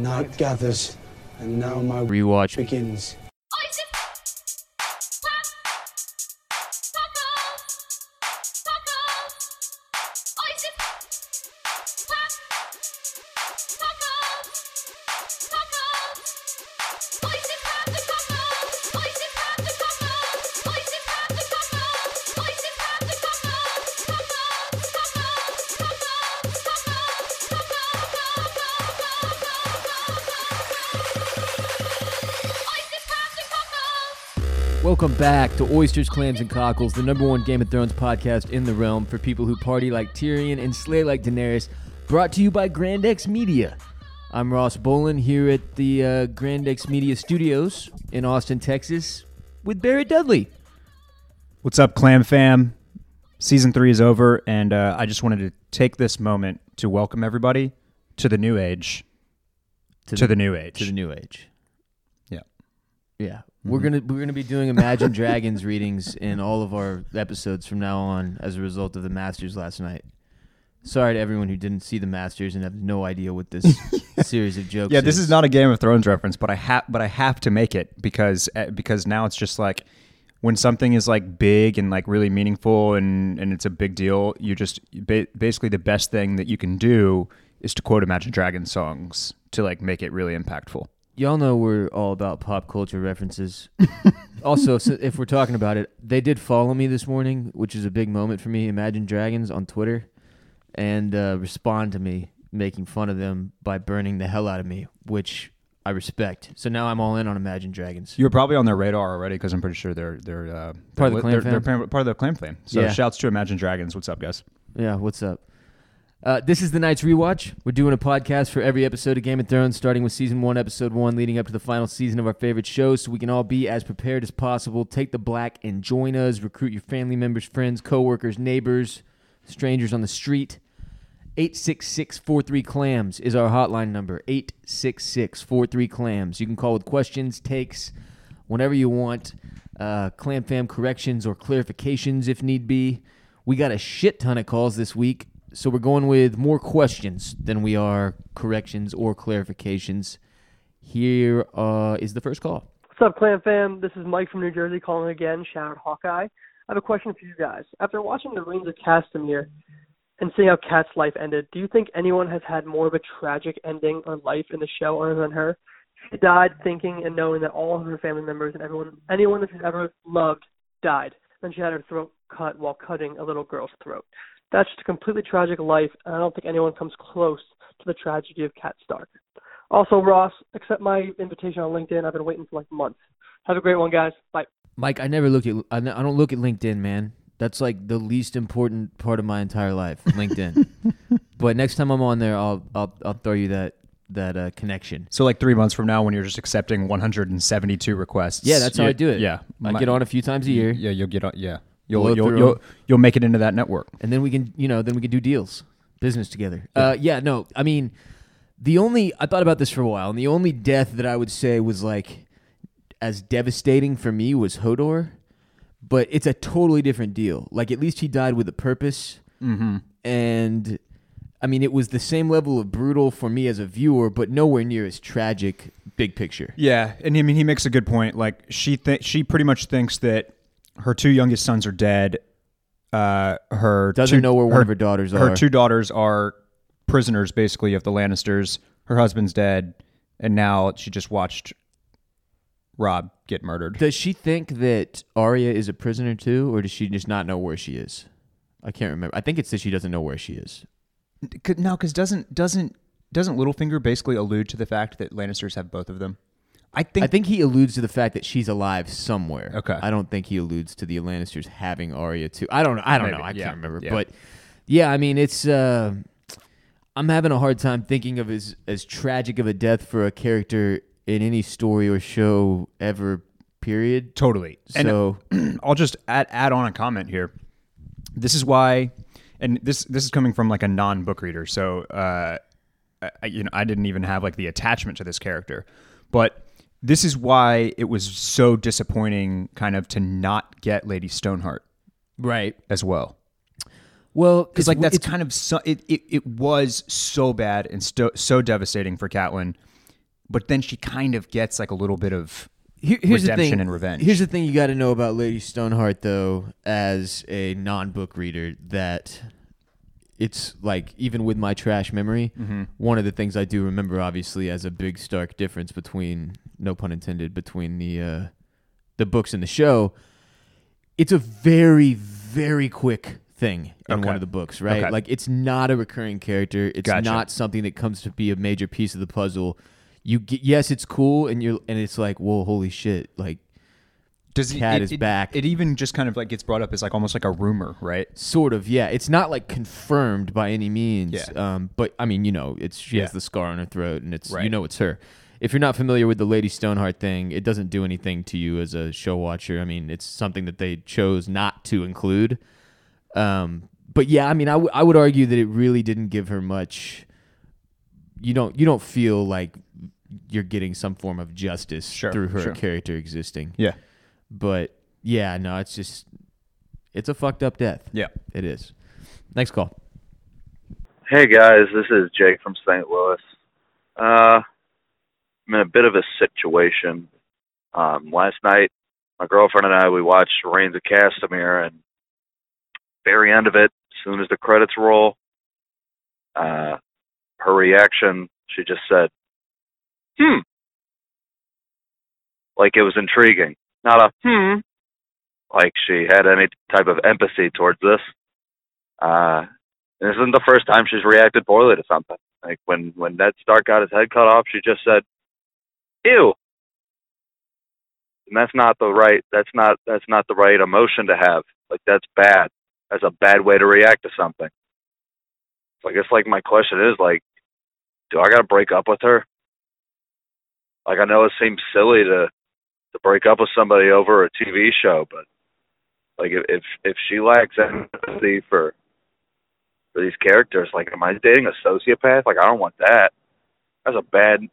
Night gathers, and now my rewatch begins. Welcome back to Oysters, Clams, and Cockles, the #1 Game of Thrones podcast in the realm for people who party like Tyrion and slay like Daenerys, brought to you by Grand X Media. I'm Ross Bolin here at the Grand X Media Studios in Austin, Texas, with Barrett Dudley. What's up, Clam fam? Season 3 is over, and I just wanted to take this moment to welcome everybody to the new age. To the new age. To the new age. Yeah. Yeah. We're gonna be doing Imagine Dragons readings in all of our episodes from now on as a result of the Masters last night. Sorry to everyone who didn't see the Masters and have no idea what this series of jokes. Yeah, this is not a Game of Thrones reference, but I have to make it because now it's just like when something is like big and like really meaningful and it's a big deal, you just basically the best thing that you can do is to quote Imagine Dragons songs to like make it really impactful. Y'all know we're all about pop culture references. Also, so if we're talking about it, they did follow me this morning, which is a big moment for me, Imagine Dragons on Twitter, and respond to me, making fun of them by burning the hell out of me, which I respect. So now I'm all in on Imagine Dragons. You were probably on their radar already because I'm pretty sure they're part of the Clan fam. They're part of the Clan fam. So shouts to Imagine Dragons. What's up, guys? Yeah, what's up? This is the Night's Rewatch. We're doing a podcast for every episode of Game of Thrones, starting with Season 1, Episode 1, leading up to the final season of our favorite shows, so we can all be as prepared as possible. Take the black and join us. Recruit your family members, friends, coworkers, neighbors, strangers on the street. 866-43-CLAMS is our hotline number. 866-43-CLAMS. You can call with questions, takes, whenever you want. Clam fam corrections or clarifications if need be. We got a shit ton of calls this week. So we're going with more questions than we are corrections or clarifications. Here is the first call. What's up, Clan fam? This is Mike from New Jersey calling again. Shout out Hawkeye. I have a question for you guys. After watching The Reigns of Castamere and seeing how Kat's life ended, do you think anyone has had more of a tragic ending on life in the show other than her? She died thinking and knowing that all of her family members and anyone that she's ever loved died. Then she had her throat cut while cutting a little girl's throat. That's just a completely tragic life, and I don't think anyone comes close to the tragedy of Kat Stark. Also, Ross, accept my invitation on LinkedIn. I've been waiting for like months. Have a great one, guys. Bye. Mike, I don't look at LinkedIn, man. That's like the least important part of my entire life, LinkedIn. But next time I'm on there, I'll throw you that connection. So like 3 months from now, when you're just accepting 172 requests. Yeah, that's how I do it. Yeah, I get on a few times a year. Yeah, you'll get on. Yeah. You'll make it into that network, and then we can do deals, business together. I mean, I thought about this for a while, and the only death that I would say was like as devastating for me was Hodor, but it's a totally different deal. Like at least he died with a purpose, and I mean it was the same level of brutal for me as a viewer, but nowhere near as tragic. Big picture. Yeah, and I mean he makes a good point. Like she pretty much thinks that her 2 youngest sons are dead. Her doesn't know where one of her daughters are. Her 2 daughters are prisoners, basically, of the Lannisters. Her husband's dead, and now she just watched Robb get murdered. Does she think that Arya is a prisoner too, or does she just not know where she is? I can't remember. I think it's that she doesn't know where she is. No, because doesn't Littlefinger basically allude to the fact that Lannisters have both of them? I think he alludes to the fact that she's alive somewhere. Okay. I don't think he alludes to the Lannisters having Arya too. I don't know. I can't remember. Yeah. But yeah, I mean, it's I'm having a hard time thinking of as tragic of a death for a character in any story or show ever. Period. Totally. So and I'll just add on a comment here. This is why, and this is coming from like a non-book reader. So I didn't even have like the attachment to this character, but. This is why it was so disappointing kind of to not get Lady Stoneheart right as well. Well, because like that's kind of it was so bad and so devastating for Catelyn, but then she kind of gets like a little bit of Here's the redemption thing. and revenge. Here's the thing you got to know about Lady Stoneheart, though, as a non-book reader, that it's like, even with my trash memory, one of the things I do remember, obviously, as a big stark difference between, no pun intended, between the books and the show, it's a very, very quick thing in one of the books, right? Okay. Like, it's not a recurring character. It's Gotcha. not something that comes to be a major piece of the puzzle. You get, yes, it's cool, and it's like, whoa, holy shit, like, Cat is back. It even just kind of like gets brought up as like almost like a rumor, right? Sort of, yeah. It's not like confirmed by any means. Yeah. But I mean, she Yeah. has the scar on her throat, and it's Right. it's her. If you're not familiar with the Lady Stoneheart thing, it doesn't do anything to you as a show watcher. I mean, it's something that they chose not to include. But yeah, I mean, I would argue that it really didn't give her much. You don't feel like you're getting some form of justice through her character existing. Yeah. But yeah, no, it's a fucked up death. Yeah. It is. Next call. Hey guys, this is Jake from St. Louis. I'm in a bit of a situation. Last night, my girlfriend and I, we watched Reigns of Castamere, and very end of it, as soon as the credits roll, her reaction, she just said, like it was intriguing. Not a like she had any type of empathy towards this. This isn't the first time she's reacted poorly to something. Like when Ned Stark got his head cut off, she just said, "Ew." And that's not the right emotion to have. Like that's bad. That's a bad way to react to something. So I guess like my question is like, do I gotta break up with her? Like I know it seems silly to break up with somebody over a TV show, but like if she lacks empathy for these characters, like am I dating a sociopath? Like I don't want that. That's bad.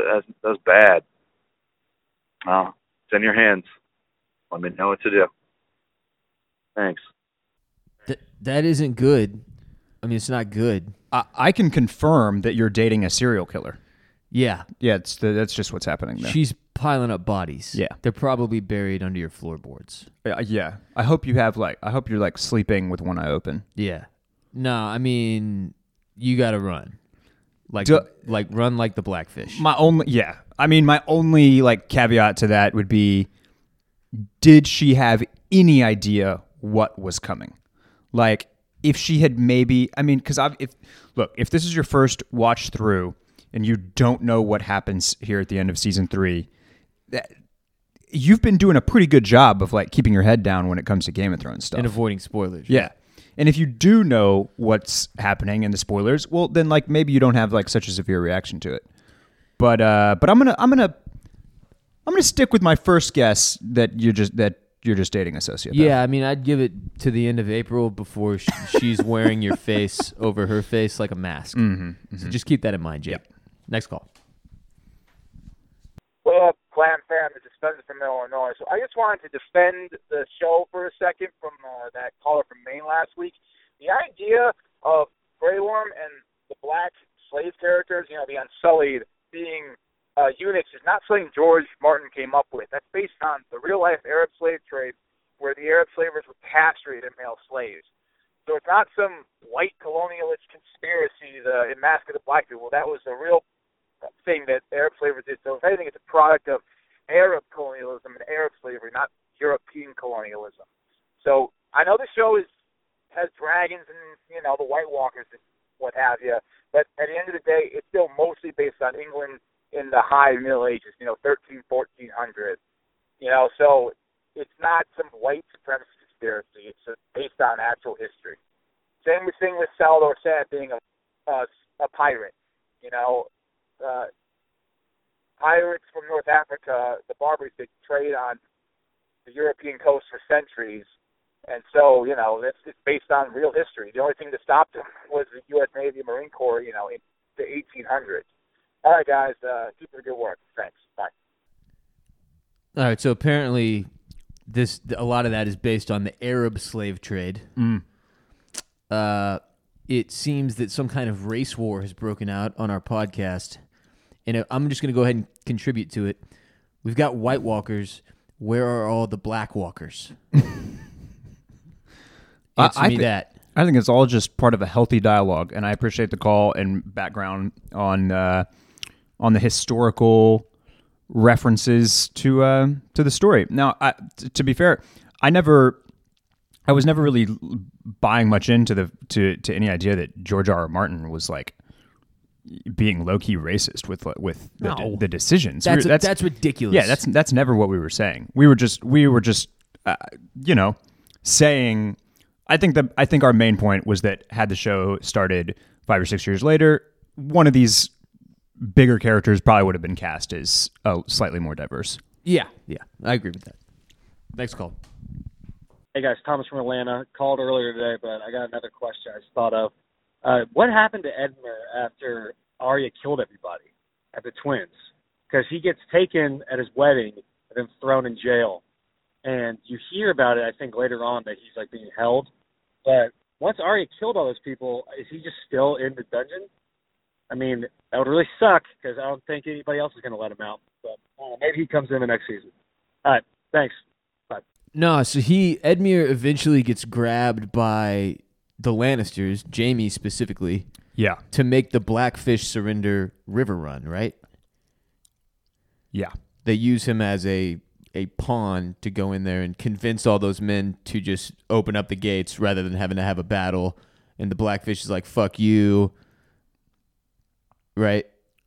Oh, it's in your hands. Let me know what to do. Thanks. That isn't good. I mean, it's not good. I can confirm that you're dating a serial killer. Yeah. Yeah, that's just what's happening there. She's piling up bodies. Yeah. They're probably buried under your floorboards. Yeah. I hope you're like sleeping with one eye open. Yeah. No, I mean, you got to run. Like run like the Blackfish. My only like caveat to that would be, did she have any idea what was coming? Like if she had because if this is your first watch through and you don't know what happens here at the end of season 3, you've been doing a pretty good job of like keeping your head down when it comes to Game of Thrones stuff and avoiding spoilers. Yeah. And if you do know what's happening in the spoilers, well, then like maybe you don't have like such a severe reaction to it. But I'm gonna stick with my first guess that you're just dating a sociopath. Yeah, I mean, I'd give it to the end of April before she's wearing your face over her face like a mask. So just keep that in mind, Jake. Yep. Next call. What up, Clam fam? This is Spencer from Illinois. So I just wanted to defend the show for a second from that caller from Maine last week. The idea of Grey Worm and the black slave characters, the Unsullied, being eunuchs is not something George Martin came up with. That's based on the real-life Arab slave trade where the Arab slavers would castrate male slaves. So it's not some white colonialist conspiracy to emasculate black people. That was a real thing that Arab slavers did. So if anything, it's a product of Arab colonialism and Arab slavery, not European colonialism. So I know the show has dragons and the White Walkers and what have you, but at the end of the day, it's still mostly based on England in the high Middle Ages, 1400. So it's not some white supremacist conspiracy. It's based on actual history. Same thing with Salvador Sad being a pirate. Pirates from North Africa, the Barbary, they trade on the European coast for centuries. And so, it's based on real history. The only thing that stopped them was the U.S. Navy and Marine Corps, in the 1800s. All right, guys, keep up the good work. Thanks. Bye. All right, so apparently a lot of that is based on the Arab slave trade. It seems that some kind of race war has broken out on our podcast, and I'm just going to go ahead and contribute to it. We've got White Walkers. Where are all the Black Walkers? Answer me that. I think it's all just part of a healthy dialogue, and I appreciate the call and background on the historical references to the story. Now, to be fair, I was never really buying much into to any idea that George R. R. Martin was like being low key racist with the decisions. That's ridiculous. Yeah, that's never what we were saying. We were just saying. I think our main point was that had the show started 5 or 6 years later, one of these bigger characters probably would have been cast as slightly more diverse. Yeah, I agree with that. Next call. Hey guys, Thomas from Atlanta. Called earlier today, but I got another question I just thought of. What happened to Edmure after Arya killed everybody at the twins? Because he gets taken at his wedding and then thrown in jail. And you hear about it, I think, later on that he's like being held. But once Arya killed all those people, is he just still in the dungeon? I mean, that would really suck because I don't think anybody else is going to let him out. But maybe he comes in the next season. All right, thanks. Bye. No, so Edmure eventually gets grabbed by the Lannisters, Jaime specifically, to make the Blackfish surrender River Run, right? Yeah. They use him as a pawn to go in there and convince all those men to just open up the gates rather than having to have a battle. And the Blackfish is like, fuck you. Right?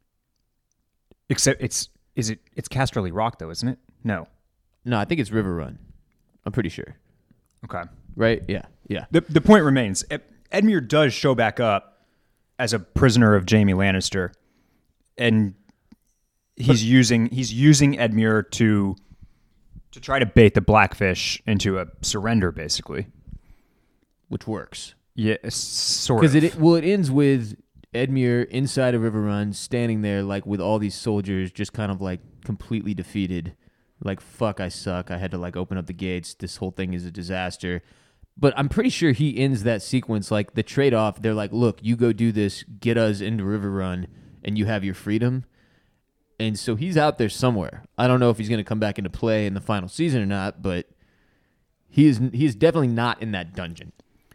Except it's Casterly Rock though, isn't it? No, I think it's River Run. I'm pretty sure. Okay. Right? Yeah. The point remains. Edmure does show back up as a prisoner of Jaime Lannister, and he's using Edmure to try to bait the Blackfish into a surrender, basically. Which works. Yeah, sort of. Because it ends with Edmure inside of River Run, standing there like with all these soldiers just kind of like completely defeated. Like, fuck, I suck. I had to like open up the gates. This whole thing is a disaster. But I'm pretty sure he ends that sequence like the trade-off. They're like, look, you go do this, get us into River Run, and you have your freedom. And so he's out there somewhere. I don't know if he's going to come back into play in the final season or not, but he is definitely not in that dungeon.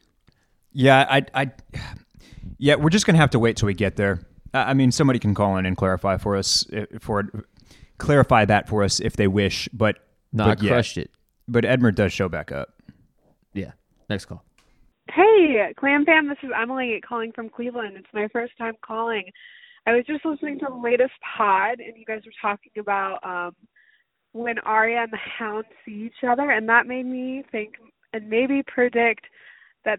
Yeah, yeah, we're just going to have to wait till we get there. I mean, somebody can call in and clarify that for us if they wish. But I crushed it. But Edmure does show back up. Yeah. Next call. Hey, Clam Fam, this is Emily calling from Cleveland. It's my first time calling. I was just listening to the latest pod, and you guys were talking about when Arya and the Hound see each other, and that made me think and maybe predict that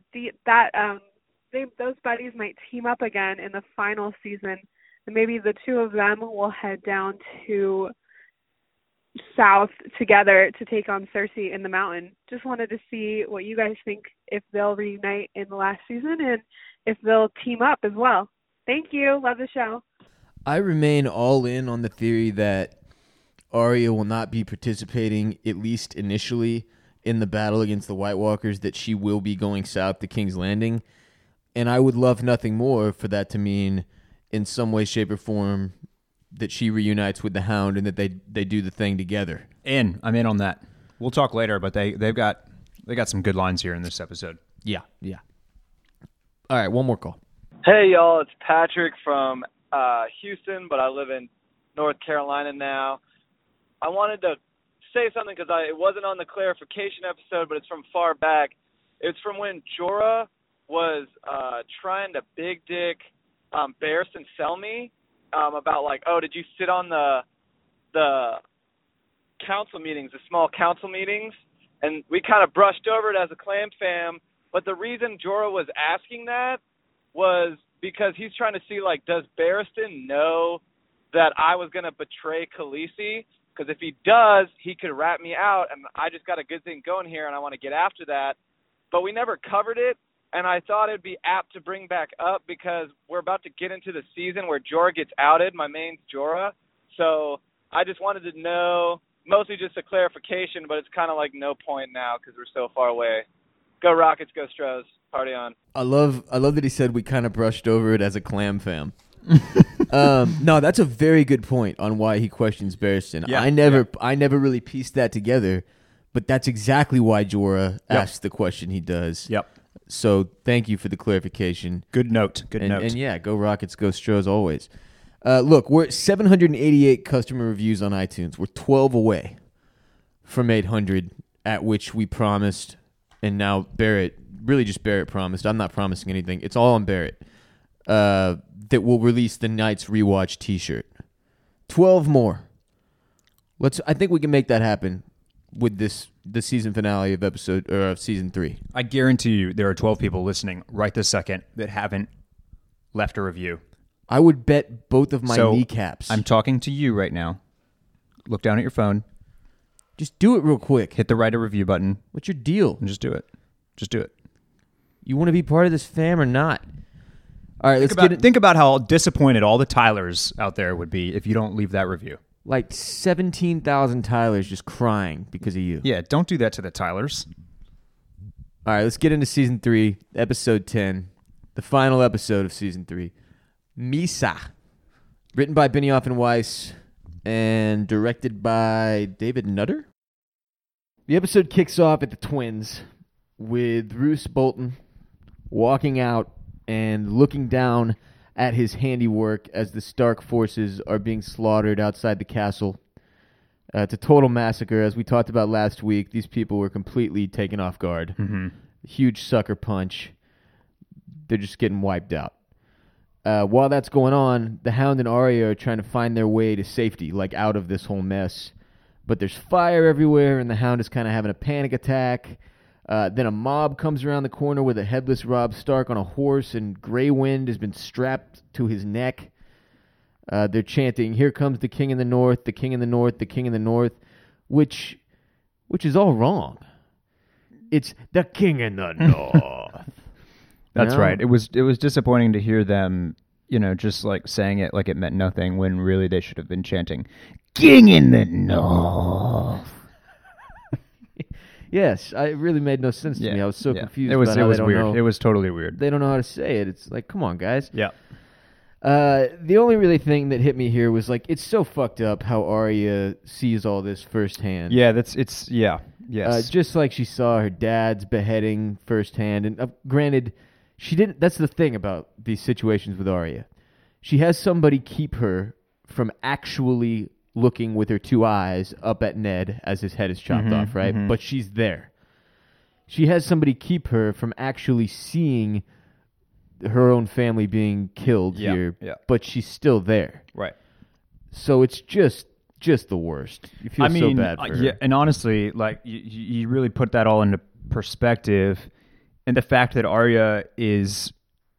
those buddies might team up again in the final season, and maybe the two of them will head down to south together to take on Cersei in the mountain. Just wanted to see what you guys think, if they'll reunite in the last season and if they'll team up as well. Thank you. Love the show. I remain all in on the theory that Arya will not be participating, at least initially, in the battle against the White Walkers, that she will be going south to King's Landing. And I would love nothing more for that to mean, in some way, shape, or form, that she reunites with the Hound and that they do the thing together. I'm in on that. We'll talk later, but they got some good lines here in this episode. Yeah. All right, one more call. Hey, y'all, it's Patrick from Houston, but I live in North Carolina now. I wanted to say something because it wasn't on the clarification episode, but it's from far back. It's from when Jorah was trying to big dick Barristan Selmy about like, oh, did you sit on the council meetings, the small council meetings? And we kind of brushed over it as a Clam Fam, but the reason Jorah was asking that was because he's trying to see, like, does Barristan know that I was going to betray Khaleesi? Because if he does, he could rat me out, and I just got a good thing going here, and I want to get after that. But we never covered it, and I thought it would be apt to bring back up because we're about to get into the season where Jorah gets outed. My main's Jorah. So I just wanted to know, mostly just a clarification, but it's kind of like no point now because we're so far away. Go Rockets, go Stros. Party on. I love that he said we kind of brushed over it as a Clam Fam. No, that's a very good point on why he questions Barristan. Yeah, I never really pieced that together, but that's exactly why Jorah asks the question he does. Yep. So thank you for the clarification. Good note. Good note. And yeah, go Rockets, go Stros always. Look, we're at 788 customer reviews on iTunes. We're 12 away from 800, at which we promised, and now Barrett promised. I'm not promising anything. It's all on Barrett. That will release the Knights Rewatch T-shirt. 12 more. I think we can make that happen with the season finale of season 3. I guarantee you there are 12 people listening right this second that haven't left a review. I would bet both of my kneecaps. I'm talking to you right now. Look down at your phone. Just do it real quick. Hit the write a review button. What's your deal? And just do it. Just do it. You want to be part of this fam or not? All right, Think about how disappointed all the Tylers out there would be if you don't leave that review. Like 17,000 Tylers just crying because of you. Yeah, don't do that to the Tylers. All right, let's get into season 3, episode 10, the final episode of season 3. Misa, written by Benioff and Weiss and directed by David Nutter. The episode kicks off at the Twins with Roose Bolton walking out and looking down at his handiwork as the Stark forces are being slaughtered outside the castle. It's a total massacre. As we talked about last week, these people were completely taken off guard. Mm-hmm. Huge sucker punch. They're just getting wiped out. While that's going on, the Hound and Arya are trying to find their way to safety, like out of this whole mess. But there's fire everywhere, and the Hound is kind of having a panic attack. Then a mob comes around the corner with a headless Robb Stark on a horse, and Grey Wind has been strapped to his neck. They're chanting, "Here comes the King in the North, the King in the North, the King in the North," which is all wrong. It's the King in the North. That's right. It was disappointing to hear them, just like saying it like it meant nothing when really they should have been chanting, "King in the North." Yes, it really made no sense to me. I was so confused. It was weird. It was totally weird. They don't know how to say it. It's like, come on, guys. Yeah. The only really thing that hit me here was like, it's so fucked up how Arya sees all this firsthand. Yeah, yes. Just like she saw her dad's beheading firsthand, and granted, she didn't. That's the thing about these situations with Arya. She has somebody keep her from actually looking with her 2 eyes up at Ned as his head is chopped off, right? Mm-hmm. But she's there. She has somebody keep her from actually seeing her own family being killed here, but she's still there. Right. So it's just the worst. You feel so bad for her. Yeah, and honestly, like you really put that all into perspective, and the fact that Arya is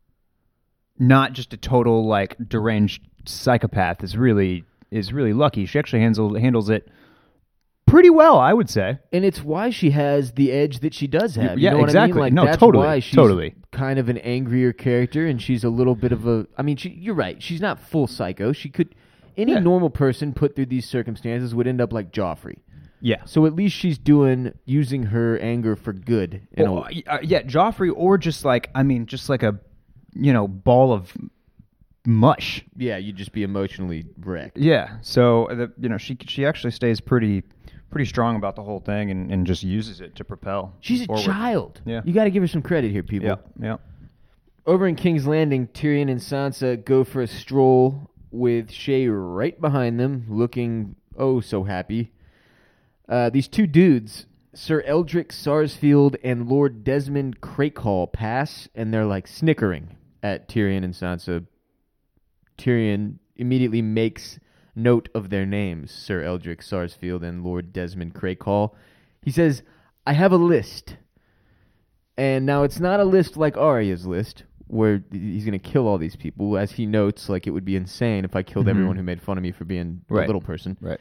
not just a total like deranged psychopath is really lucky. She actually handles it pretty well, I would say. And it's why she has the edge that she does have. You Yeah, know what exactly. I mean? No, that's totally. why she's Totally. kind of an angrier character, and she's a little bit of a... I mean, you're right. She's not full psycho. She could... Any normal person put through these circumstances would end up like Joffrey. Yeah. So at least she's using her anger for good. Joffrey, or just like a, ball of mush. Yeah, you'd just be emotionally wrecked. Yeah. So she actually stays pretty strong about the whole thing and just uses it to propel. She's forward. a child. Yeah. You got to give her some credit here, people. Yeah. Over in King's Landing, Tyrion and Sansa go for a stroll with Shae right behind them, looking oh so happy. These 2 dudes, Sir Eldrick Sarsfield and Lord Desmond Crakehall, pass, and they're like snickering at Tyrion and Sansa. Tyrion immediately makes note of their names, Sir Eldrick Sarsfield and Lord Desmond Crakehall. He says, "I have a list." And now it's not a list like Arya's list, where he's going to kill all these people. As he notes, like, it would be insane if I killed everyone who made fun of me for being a little person. Right.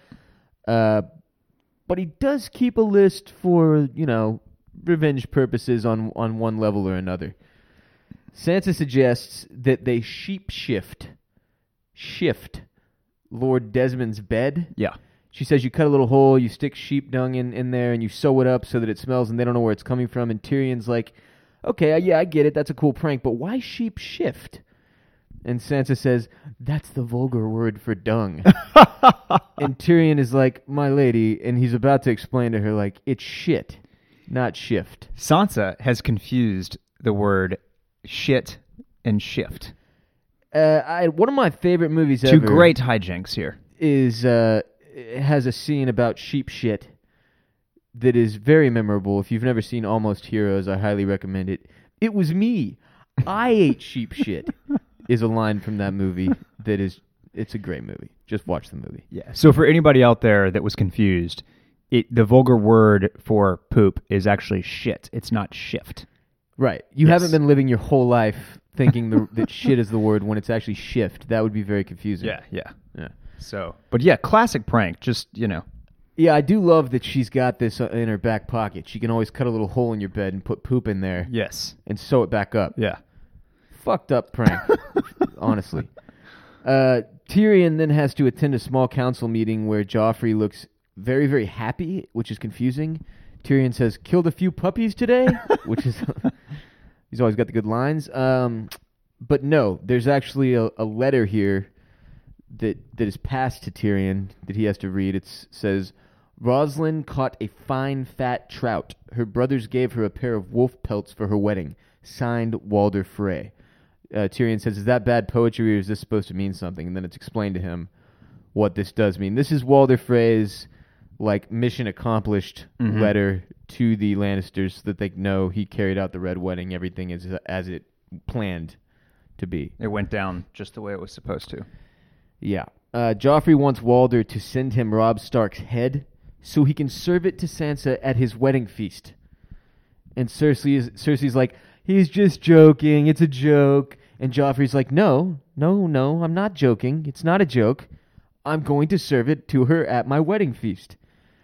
But he does keep a list for, revenge purposes on one level or another. Sansa suggests that they shift Lord Desmond's bed. Yeah. She says you cut a little hole, you stick sheep dung in there, and you sew it up so that it smells and they don't know where it's coming from. And Tyrion's like, okay, yeah, I get it. That's a cool prank, but why sheep shift? And Sansa says, "That's the vulgar word for dung." And Tyrion is like, "My lady," and he's about to explain to her, like, it's shit, not shift. Sansa has confused the word shit and shift. One of my favorite movies Two ever great hijinks here. is it has a scene about sheep shit that is very memorable. If you've never seen Almost Heroes, I highly recommend it. It was me. I ate sheep shit is a line from that movie that is, it's a great movie. Just watch the movie. Yeah. So for anybody out there that was confused, the vulgar word for poop is actually shit. It's not shift. Right. You Yes. haven't been living your whole life thinking that shit is the word when it's actually shift. That would be very confusing. Yeah. Yeah. So, but yeah, classic prank. Just, Yeah, I do love that she's got this in her back pocket. She can always cut a little hole in your bed and put poop in there. Yes. And sew it back up. Yeah. Fucked up prank, honestly. Tyrion then has to attend a small council meeting where Joffrey looks very, very happy, which is confusing. Tyrion says, "Killed a few puppies today," which is... He's always got the good lines. But no, there's actually a letter here that is passed to Tyrion that he has to read. It says, "Rosalind caught a fine fat trout. Her brothers gave her a pair of wolf pelts for her wedding. Signed, Walder Frey." Tyrion says, "Is that bad poetry or is this supposed to mean something?" And then it's explained to him what this does mean. This is Walder Frey's mission accomplished letter to the Lannisters so that they know he carried out the Red Wedding. Everything is as it planned to be. It went down just the way it was supposed to. Yeah. Joffrey wants Walder to send him Robb Stark's head so he can serve it to Sansa at his wedding feast. And Cersei's like, "He's just joking. It's a joke." And Joffrey's like, No, I'm not joking. It's not a joke. I'm going to serve it to her at my wedding feast.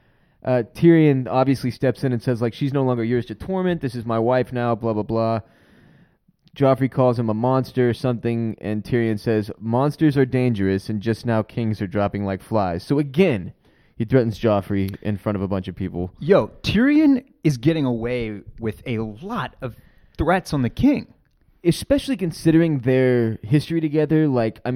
Tyrion obviously steps in and says, "She's no longer yours to torment. This is my wife now, blah, blah, blah." Joffrey calls him a monster or something, and Tyrion says, "Monsters are dangerous, and just now kings are dropping like flies." So again, he threatens Joffrey in front of a bunch of people. Yo, Tyrion is getting away with a lot of threats on the king. Especially considering their history together.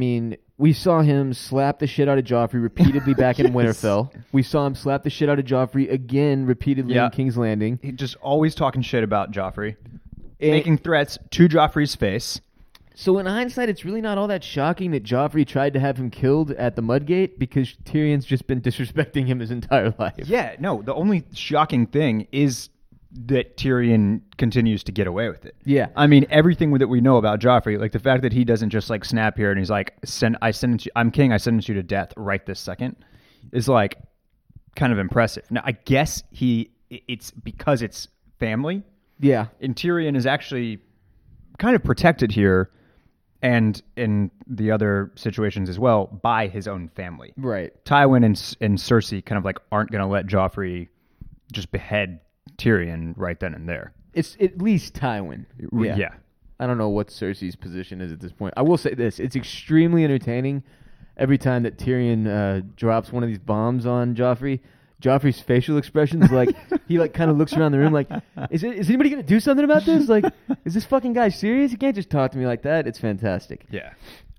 We saw him slap the shit out of Joffrey repeatedly back in Winterfell. We saw him slap the shit out of Joffrey again repeatedly in King's Landing. He just always talking shit about Joffrey. Making threats to Joffrey's face. So in hindsight, it's really not all that shocking that Joffrey tried to have him killed at the Mudgate because Tyrion's just been disrespecting him his entire life. Yeah, no, the only shocking thing is that Tyrion continues to get away with it. Yeah. I mean, everything that we know about Joffrey, the fact that he doesn't just snap here and he's like, I'm king, I sentence you to death right this second, is kind of impressive. Now, I guess it's because it's family. Yeah. And Tyrion is actually kind of protected here and in the other situations as well by his own family. Right. Tywin and Cersei kind of aren't going to let Joffrey just behead Tyrion right then and there. It's at least Tywin. Yeah. I don't know what Cersei's position is at this point. I will say this. It's extremely entertaining every time that Tyrion drops one of these bombs on Joffrey. Joffrey's facial expressions, he kind of looks around the room is anybody going to do something about this? Is this fucking guy serious? You can't just talk to me like that. It's fantastic. Yeah.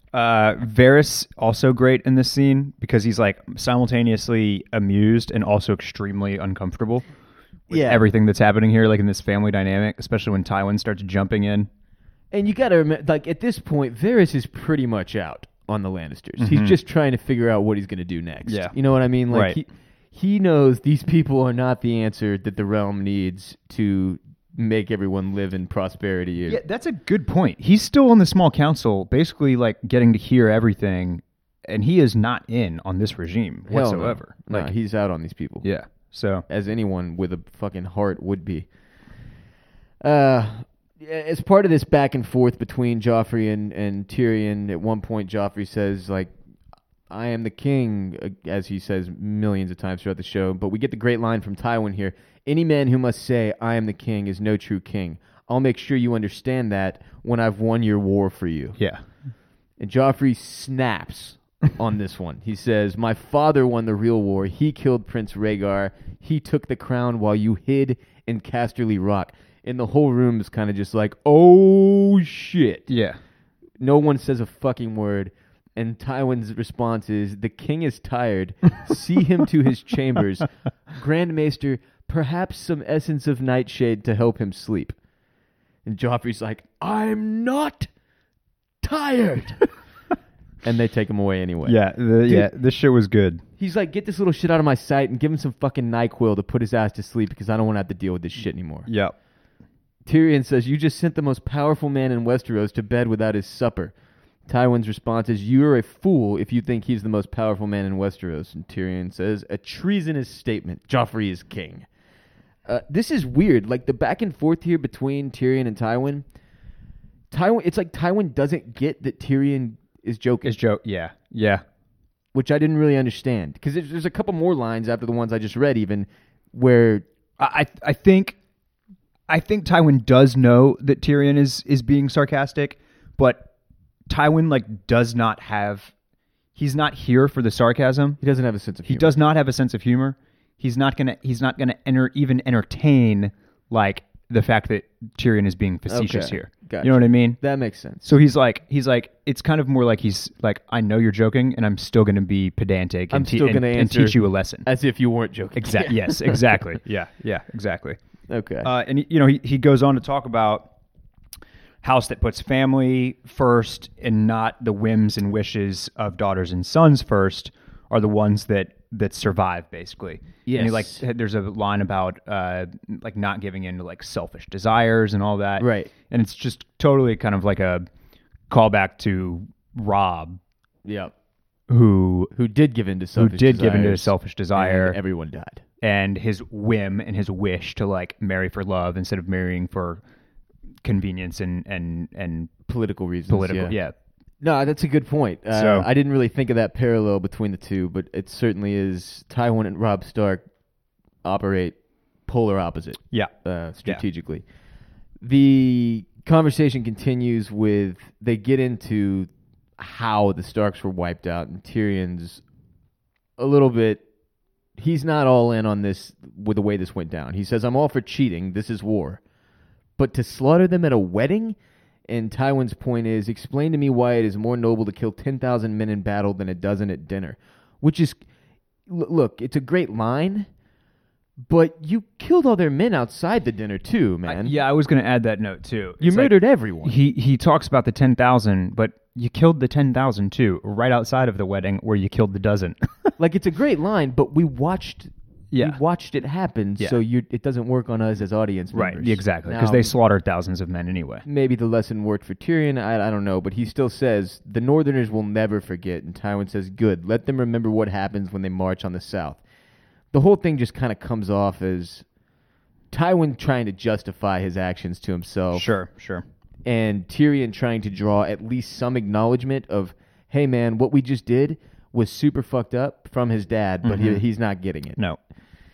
Varys also great in this scene because he's simultaneously amused and also extremely uncomfortable with everything that's happening here, in this family dynamic, especially when Tywin starts jumping in. And you got to remember, at this point, Varys is pretty much out on the Lannisters. Mm-hmm. He's just trying to figure out what he's going to do next. Yeah. You know what I mean? Right. He knows these people are not the answer that the realm needs to make everyone live in prosperity. Yeah, that's a good point. He's still on the small council, basically getting to hear everything, and he is not in on this regime whatsoever. No, he's out on these people. Yeah. So as anyone with a fucking heart would be. As part of this back and forth between Joffrey and Tyrion, at one point Joffrey says, "I am the king," as he says millions of times throughout the show. But we get the great line from Tywin here. "Any man who must say, 'I am the king,' is no true king. I'll make sure you understand that when I've won your war for you." Yeah. And Joffrey snaps on this one. He says, "My father won the real war. He killed Prince Rhaegar. He took the crown while you hid in Casterly Rock." And the whole room is kind of just oh, shit. Yeah. No one says a fucking word. And Tywin's response is, the king is tired. See him to his chambers. Grand Maester, perhaps some essence of nightshade to help him sleep. And Joffrey's like, I'm not tired. And they take him away anyway. Yeah, this shit was good. He's like, get this little shit out of my sight and give him some fucking NyQuil to put his ass to sleep because I don't want to have to deal with this shit anymore. Yep. Tyrion says, you just sent the most powerful man in Westeros to bed without his supper. Tywin's response is, you're a fool if you think he's the most powerful man in Westeros. And Tyrion says, a treasonous statement. Joffrey is king. This is weird. Like, the back and forth here between Tyrion and Tywin, it's like Tywin doesn't get that Tyrion is joking. Yeah. Which I didn't really understand. Because there's a couple more lines after the ones I just read even, where... I think Tywin does know that Tyrion is being sarcastic, but Tywin does not have. He's not here for the sarcasm. He doesn't have a sense of humor. He does not have a sense of humor. He's not gonna even entertain the fact that Tyrion is being facetious here. Gotcha. You know what I mean? That makes sense. So he's like, it's kind of more like he's like, I know you're joking, and I'm still going to be pedantic and teach you a lesson as if you weren't joking. Exactly. Yes. Exactly. Yeah. Exactly. Okay. And he goes on to talk about house that puts family first and not the whims and wishes of daughters and sons first are the ones that survive, basically. Yes. And there's a line about not giving in to selfish desires and all that. Right. And it's just totally kind of like a callback to Robb. Yeah. Who did give in to selfish desire. And everyone died. And his whim and his wish to marry for love instead of marrying for convenience and political reasons. Yeah. No, that's a good point. So I didn't really think of that parallel between the two, but it certainly is. Tywin and Robb Stark operate polar opposite. Yeah. Strategically. Yeah. The conversation continues with, they get into how the Starks were wiped out, and Tyrion's a little bit, he's not all in on this with the way this went down. He says, I'm all for cheating. This is war. But to slaughter them at a wedding? And Tywin's point is, explain to me why it is more noble to kill 10,000 men in battle than a dozen at dinner. Which is, look, it's a great line, but you killed all their men outside the dinner too, man. I was going to add that note too. You murdered everyone. He talks about the 10,000, but you killed the 10,000 too, right outside of the wedding where you killed the dozen. It's a great line, but we watched it happen, so it doesn't work on us as audience members. Right, exactly, because they slaughtered thousands of men anyway. Maybe the lesson worked for Tyrion, I don't know, but he still says, the Northerners will never forget, and Tywin says, good, let them remember what happens when they march on the South. The whole thing just kind of comes off as Tywin trying to justify his actions to himself. Sure. And Tyrion trying to draw at least some acknowledgement of, hey man, what we just did was super fucked up from his dad, but he's not getting it. No.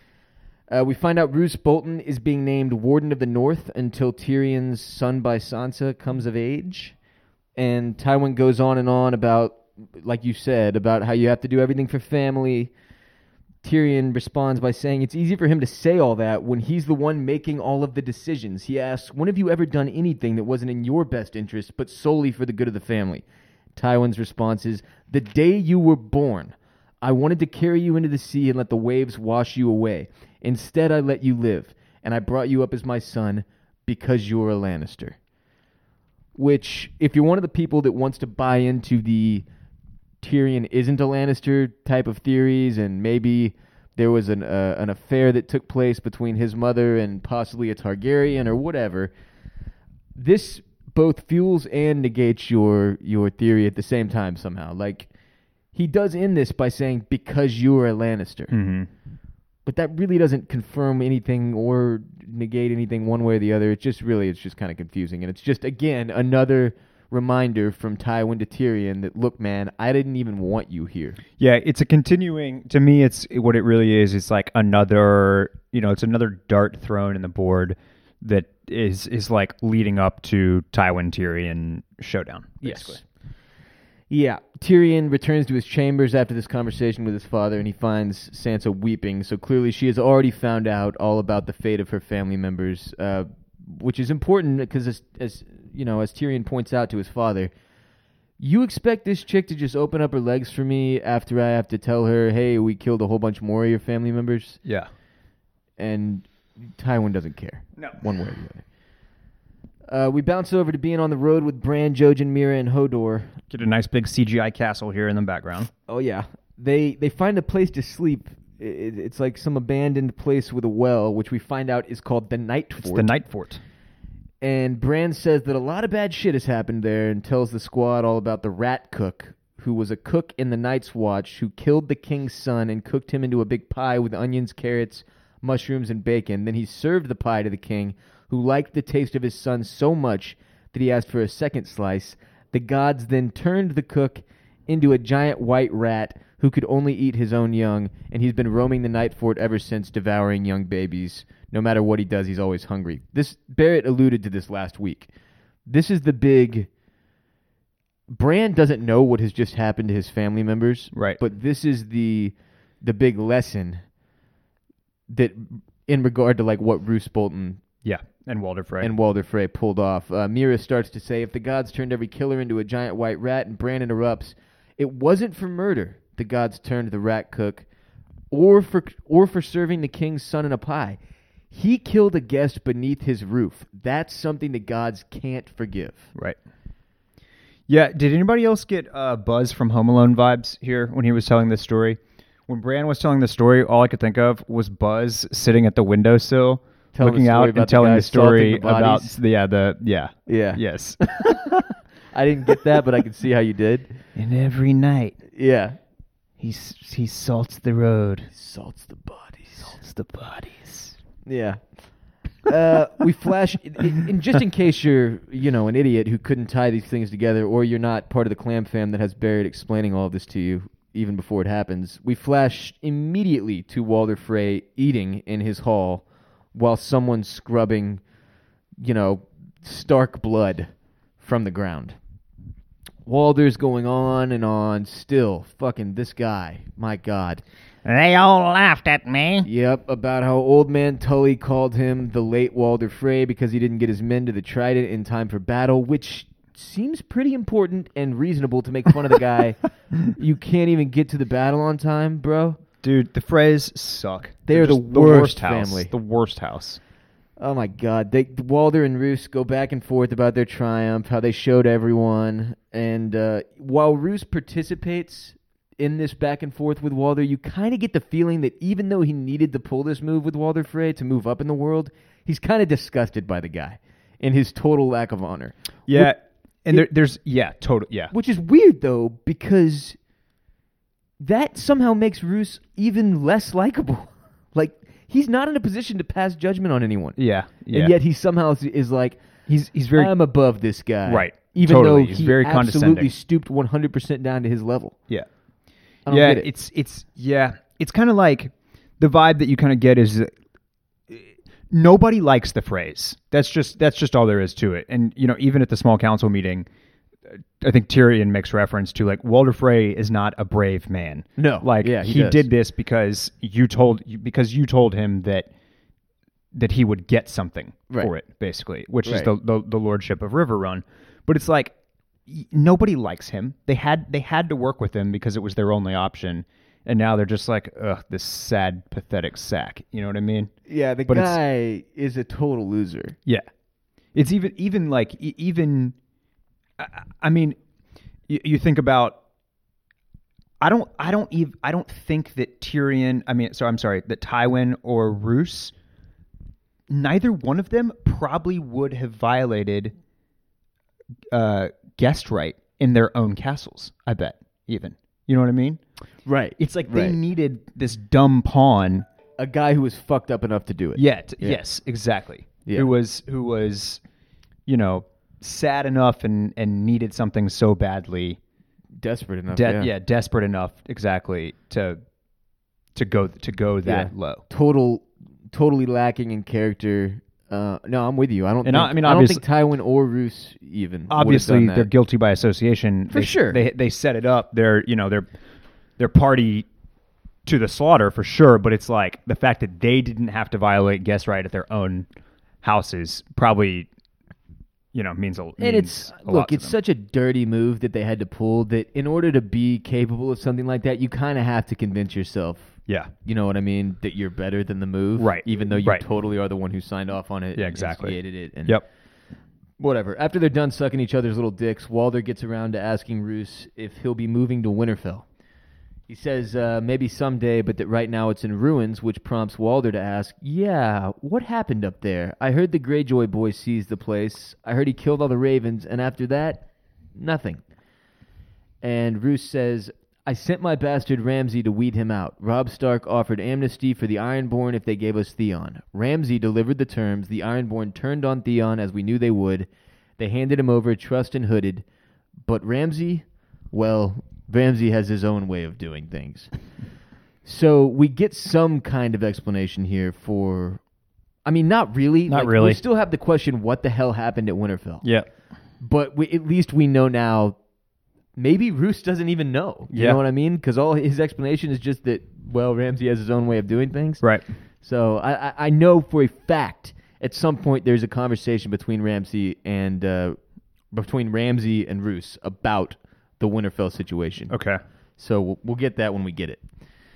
We find out Roose Bolton is being named Warden of the North until Tyrion's son by Sansa comes of age. And Tywin goes on and on about, like you said, about how you have to do everything for family. Tyrion responds by saying it's easy for him to say all that when he's the one making all of the decisions. He asks, when have you ever done anything that wasn't in your best interest but solely for the good of the family? Tywin's response is, the day you were born, I wanted to carry you into the sea and let the waves wash you away. Instead, I let you live, and I brought you up as my son because you're a Lannister. Which, if you're one of the people that wants to buy into the Tyrion isn't a Lannister type of theories, and maybe there was an affair that took place between his mother and possibly a Targaryen or whatever, this both fuels and negates your theory at the same time somehow. He does end this by saying, because you're a Lannister. Mm-hmm. But that really doesn't confirm anything or negate anything one way or the other. It's just kind of confusing. And it's just, again, another reminder from Tywin to Tyrion that, look, man, I didn't even want you here. Yeah, it's a continuing, to me, it's what it really is. It's like another, it's another dart thrown in the board that is leading up to Tywin-Tyrion showdown, basically. Yes. Yeah, Tyrion returns to his chambers after this conversation with his father, and he finds Sansa weeping. So clearly she has already found out all about the fate of her family members, which is important because, as Tyrion points out to his father, You expect this chick to just open up her legs for me after I have to tell her, hey, we killed a whole bunch more of your family members? Yeah. And Tywin doesn't care. No. One way or the other. We bounce over to being on the road with Bran, Jojen, Mira, and Hodor. Get a nice big CGI castle here in the background. Oh, yeah. They find a place to sleep. It's like some abandoned place with a well, which we find out is called the Night Fort. It's the Night Fort. And Bran says that a lot of bad shit has happened there and tells the squad all about the rat cook, who was a cook in the Night's Watch, who killed the king's son and cooked him into a big pie with onions, carrots, mushrooms, and bacon. Then he served the pie to the king, who liked the taste of his son so much that he asked for a second slice. The gods then turned the cook into a giant white rat who could only eat his own young, and he's been roaming the Night Fort ever since, devouring young babies. No matter what he does, he's always hungry. Barrett alluded to this last week. This is the big... Bran doesn't know what has just happened to his family members. Right. But this is the big lesson that, in regard to like what Roose Bolton... Yeah, and Walder Frey. And Walder Frey pulled off. Mira starts to say, if the gods turned every killer into a giant white rat, and Bran interrupts, it wasn't for murder the gods turned the rat cook, or for serving the king's son in a pie. He killed a guest beneath his roof. That's something the gods can't forgive. Right. Yeah, did anybody else get Buzz from Home Alone vibes here when he was telling this story? When Bran was telling the story, all I could think of was Buzz sitting at the windowsill, looking out and telling the story about yes. I didn't get that, but I can see how you did. And every night, yeah, he salts the road, salts the bodies. Yeah. We flash, and just in case you're, an idiot who couldn't tie these things together, or you're not part of the Clam fam that has Barrett explaining all of this to you even before it happens, we flash immediately to Walder Frey eating in his hall while someone's scrubbing, stark blood from the ground. Walder's going on and on, still fucking this guy. My God. They all laughed at me. Yep, about how Old Man Tully called him the late Walder Frey because he didn't get his men to the Trident in time for battle, which seems pretty important and reasonable to make fun of the guy. You can't even get to the battle on time, bro. Dude, the Freys suck. They're the worst family. The worst house. Oh my God. Walder and Roose go back and forth about their triumph, how they showed everyone. And while Roose participates in this back and forth with Walder, you kind of get the feeling that even though he needed to pull this move with Walder Frey to move up in the world, he's kind of disgusted by the guy and his total lack of honor. Yeah. Which is weird, though, because that somehow makes Roose even less likable. Like, he's not in a position to pass judgment on anyone. Yeah. And yet he somehow is like, he's very, I'm above this guy. Right. Even though he's he very absolutely stooped 100% down to his level. Yeah. I don't get it. It's kind of like the vibe that you kind of get is nobody likes the Freys. That's just all there is to it. And even at the small council meeting, I think Tyrion makes reference to like Walder Frey is not a brave man. No, like he does. did this because you told him that he would get something for it, basically, which is the lordship of Riverrun. But it's like nobody likes him. They had to work with him because it was their only option, and now they're just like, ugh, this sad, pathetic sack. You know what I mean? Yeah, the guy is a total loser. Yeah, it's even like even. I mean, you think about. I don't think that Tyrion. That Tywin or Roose. Neither one of them probably would have violated guest right in their own castles. I bet even. You know what I mean? Right. It's like they needed this dumb pawn, a guy who was fucked up enough to do it. Yes, exactly. Yeah. Who was, sad enough and needed something so badly, desperate enough. Desperate enough, exactly to go that low. Totally lacking in character. No, I'm with you. I don't think Tywin or Roose even. Obviously, they're guilty by association. For sure. They set it up. They're party to the slaughter for sure. But it's like the fact that they didn't have to violate guest right at their own houses probably means a And it's a lot to it's them. such a dirty move that they had to pull that in order to be capable of something like that, you kind of have to convince yourself. Yeah. You know what I mean? That you're better than the move. Right. Even though you Right. totally are the one who signed off on it. Yeah, and exactly. instigated it. And Yep. Whatever. After they're done sucking each other's little dicks, Walder gets around to asking Roose if he'll be moving to Winterfell. He says maybe someday, but that right now it's in ruins, which prompts Walder to ask, yeah, what happened up there? I heard the Greyjoy boy seized the place. I heard he killed all the ravens, and after that, nothing. And Roose says, I sent my bastard Ramsay to weed him out. Robb Stark offered amnesty for the Ironborn if they gave us Theon. Ramsay delivered the terms. The Ironborn turned on Theon as we knew they would. They handed him over trussed and hooded. But Ramsay, well, Ramsay has his own way of doing things. So we get some kind of explanation here for... I mean, not really. Not really. We still have the question, what the hell happened at Winterfell? Yeah. But at least we know now... Maybe Roose doesn't even know. You know what I mean? Because all his explanation is just that, well, Ramsay has his own way of doing things. Right. So I know for a fact at some point there's a conversation between Ramsay and Roose about the Winterfell situation. Okay. So we'll get that when we get it.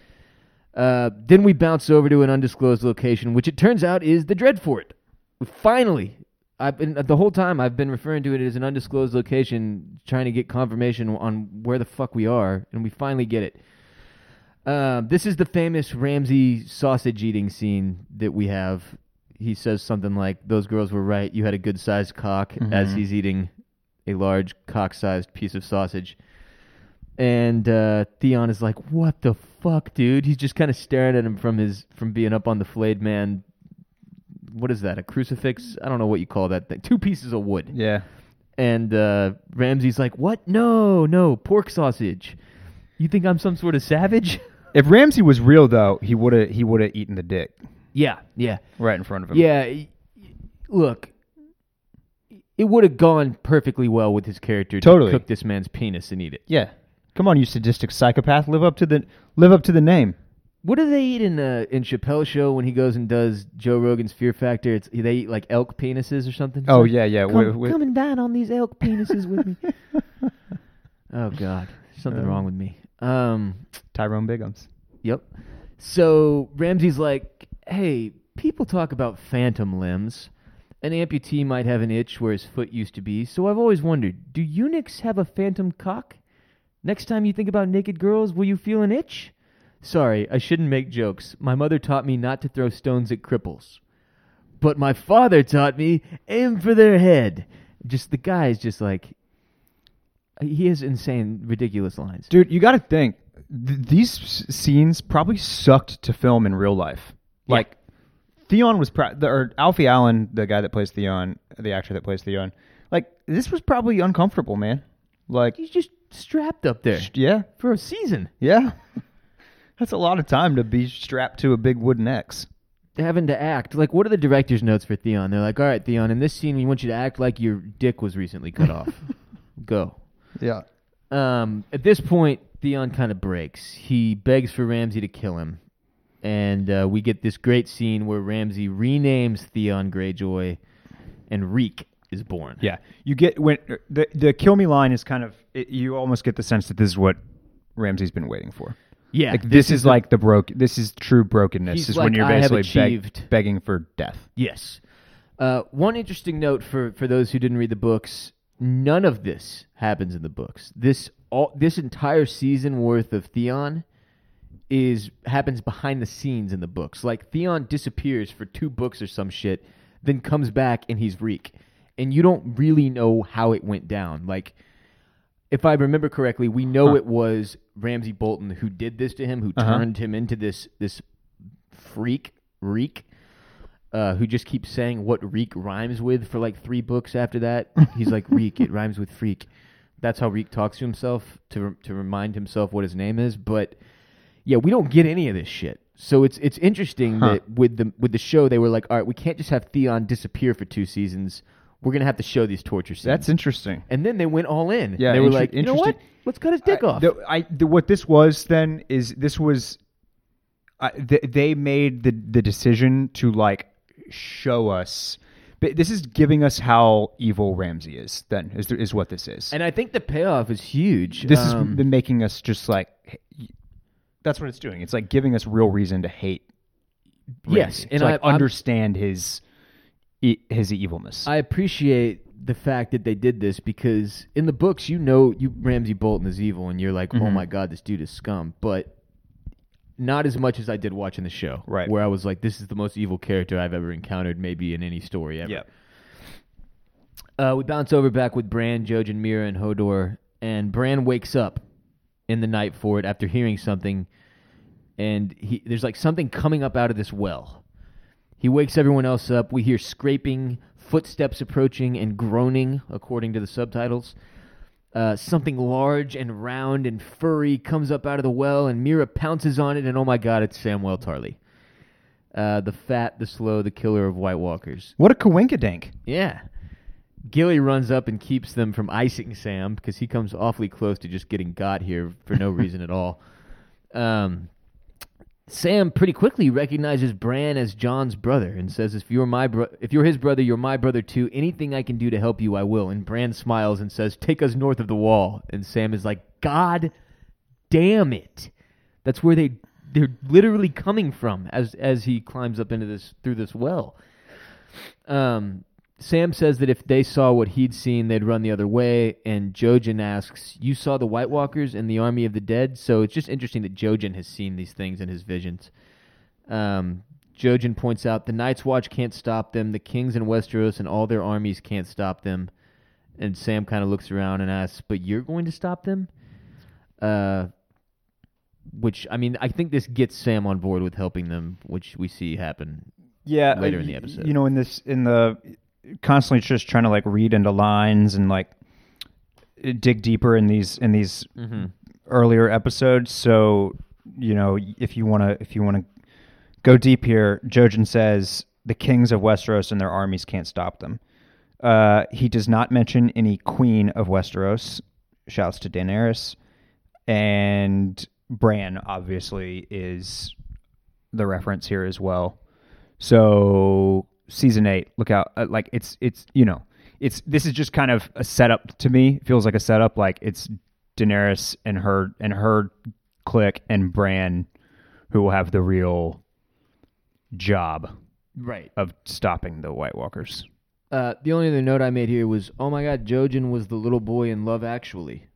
Then we bounce over to an undisclosed location, which it turns out is the Dreadfort. Finally. The whole time I've been referring to it as an undisclosed location, trying to get confirmation on where the fuck we are, and we finally get it. This is the famous Ramsay sausage eating scene that we have. He says something like, those girls were right, you had a good-sized cock, as he's eating a large cock-sized piece of sausage. And Theon is like, what the fuck, dude? He's just kind of staring at him from being up on the flayed man. What is that, a crucifix? I don't know what you call that thing. 2 pieces of wood. Yeah. And Ramsay's like, what? No, pork sausage. You think I'm some sort of savage? If Ramsay was real, though, he would have eaten the dick. Yeah. Right in front of him. Yeah, look, it would have gone perfectly well with his character Totally. to cook this man's penis and eat it. Yeah. Come on, you sadistic psychopath. Live up to the name. What do they eat in Chappelle's show when he goes and does Joe Rogan's Fear Factor? They eat like elk penises or something. Oh, It's like, yeah. Come and dine on these elk penises with me. Oh God, something wrong with me. Tyrone Biggums. Yep. So Ramsay's like, hey, people talk about phantom limbs. An amputee might have an itch where his foot used to be. So I've always wondered, do eunuchs have a phantom cock? Next time you think about naked girls, will you feel an itch? Sorry, I shouldn't make jokes. My mother taught me not to throw stones at cripples. But my father taught me, aim for their head. The guy is just like, he has insane, ridiculous lines. Dude, you got to think, these scenes probably sucked to film in real life. Yeah. Like, Theon was, or Alfie Allen, the guy that plays Theon, the actor that plays Theon, like, this was probably uncomfortable, man. Like, He's just strapped up there yeah, for a season. yeah. That's a lot of time to be strapped to a big wooden X. Having to act. Like, what are the director's notes for Theon? They're like, all right, Theon, in this scene, we want you to act like your dick was recently cut off. Go. Yeah. At this point, Theon kind of breaks. He begs for Ramsay to kill him. And we get this great scene where Ramsay renames Theon Greyjoy, and Reek is born. Yeah. You get, when the kill me line is kind of, you almost get the sense that this is what Ramsay's been waiting for. Yeah. Like, this is like this is true brokenness. He's Is like, when you're I have basically achieved. begging for death. Yes. One interesting note for those who didn't read the books, none of this happens in the books. This entire season worth of Theon happens behind the scenes in the books. Like, Theon disappears for 2 books or some shit, then comes back and he's Reek. And you don't really know how it went down. Like, if I remember correctly, we know it was Ramsay Bolton who did this to him, who turned him into this freak, Reek, who just keeps saying what Reek rhymes with for like 3 books after that. He's like, Reek, it rhymes with freak. That's how Reek talks to himself to remind himself what his name is. But yeah, we don't get any of this shit. So it's interesting that with the show, they were like, all right, we can't just have Theon disappear for 2 seasons. We're going to have to show these torture scenes. That's interesting. And then they went all in. Yeah, they were like, you know what? Let's cut his dick off. What this was then is this was they made the decision to like show us But this is giving us how evil Ramsay is. Then is what this is, And I think the payoff is huge. this is making us just like. That's what it's doing. It's like giving us real reason to hate. Ramsay. Yes, and to like I'm- understand his evilness. I appreciate the fact that they did this because in the books, Ramsay Bolton is evil, and you're like, oh my god, this dude is scum. But not as much as I did watching the show, Right. Where I was like, this is the most evil character I've ever encountered, maybe in any story ever. Yeah. We bounce over back with Bran, Jojen, Mira, and Hodor, and Bran wakes up in the night fort after hearing something, and there's like something coming up out of this well. He wakes everyone else up. We hear scraping, footsteps approaching, and groaning, according to the subtitles. Something large and round and furry comes up out of the well, and Mira pounces on it, and oh my god, it's Samwell Tarly. The fat, the slow, the killer of White Walkers. What a coinkadink. Yeah. Gilly runs up and keeps them from icing Sam because he comes awfully close to just getting got here for no reason at all. Sam pretty quickly recognizes Bran as Jon's brother and says, if you're his brother, you're my brother too. Anything I can do to help you, I will. And Bran smiles and says, take us north of the wall. And Sam is like, God damn it. That's where they're literally coming from as he climbs up into through this well. Sam says that if they saw what he'd seen, they'd run the other way, and Jojen asks, you saw the White Walkers and the army of the dead? So it's just interesting that Jojen has seen these things in his visions. Jojen points out the Night's Watch can't stop them, the kings in Westeros and all their armies can't stop them, and Sam kind of looks around and asks, but you're going to stop them? Which, I mean, I think this gets Sam on board with helping them, which we see happen later in the episode. You know, in the constantly just trying to like read into lines and like dig deeper in these earlier episodes. So, you know, if you want to go deep here, Jojen says the kings of Westeros and their armies can't stop them. He does not mention any queen of Westeros. Shouts to Daenerys. And Bran obviously is the reference here as well. So season 8, look out! Like it's this is just kind of a setup to me. It feels like a setup. Like it's Daenerys and her clique and Bran who will have the real job, right, of stopping the White Walkers. The only other note I made here was, oh my god, Jojen was the little boy in Love Actually.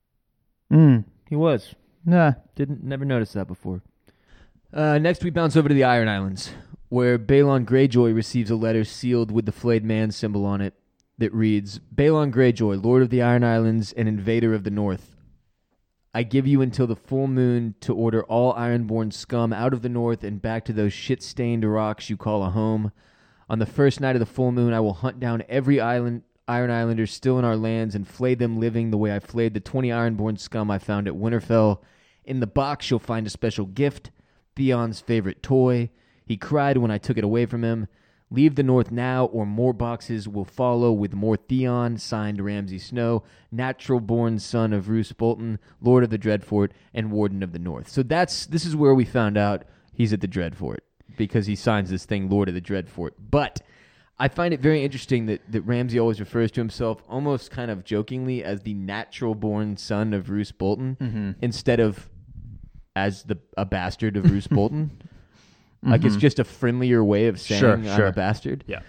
He was. Nah, never noticed that before. Next, we bounce over to the Iron Islands, where Balon Greyjoy receives a letter sealed with the flayed man symbol on it that reads, Balon Greyjoy, Lord of the Iron Islands and Invader of the North. I give you until the full moon to order all Ironborn scum out of the north and back to those shit-stained rocks you call a home. On the first night of the full moon, I will hunt down every Iron Islander still in our lands and flay them living the way I flayed the 20 Ironborn scum I found at Winterfell. In the box, you'll find a special gift, Theon's favorite toy. He cried when I took it away from him. Leave the north now, or more boxes will follow with more Theon, signed Ramsay Snow, natural-born son of Roose Bolton, Lord of the Dreadfort, and Warden of the North. So this is where we found out he's at the Dreadfort, because he signs this thing, Lord of the Dreadfort. But I find it very interesting that Ramsay always refers to himself almost kind of jokingly as the natural-born son of Roose Bolton, instead of as a bastard of Roose Bolton. Like it's just a friendlier way of saying I'm a bastard. Yeah.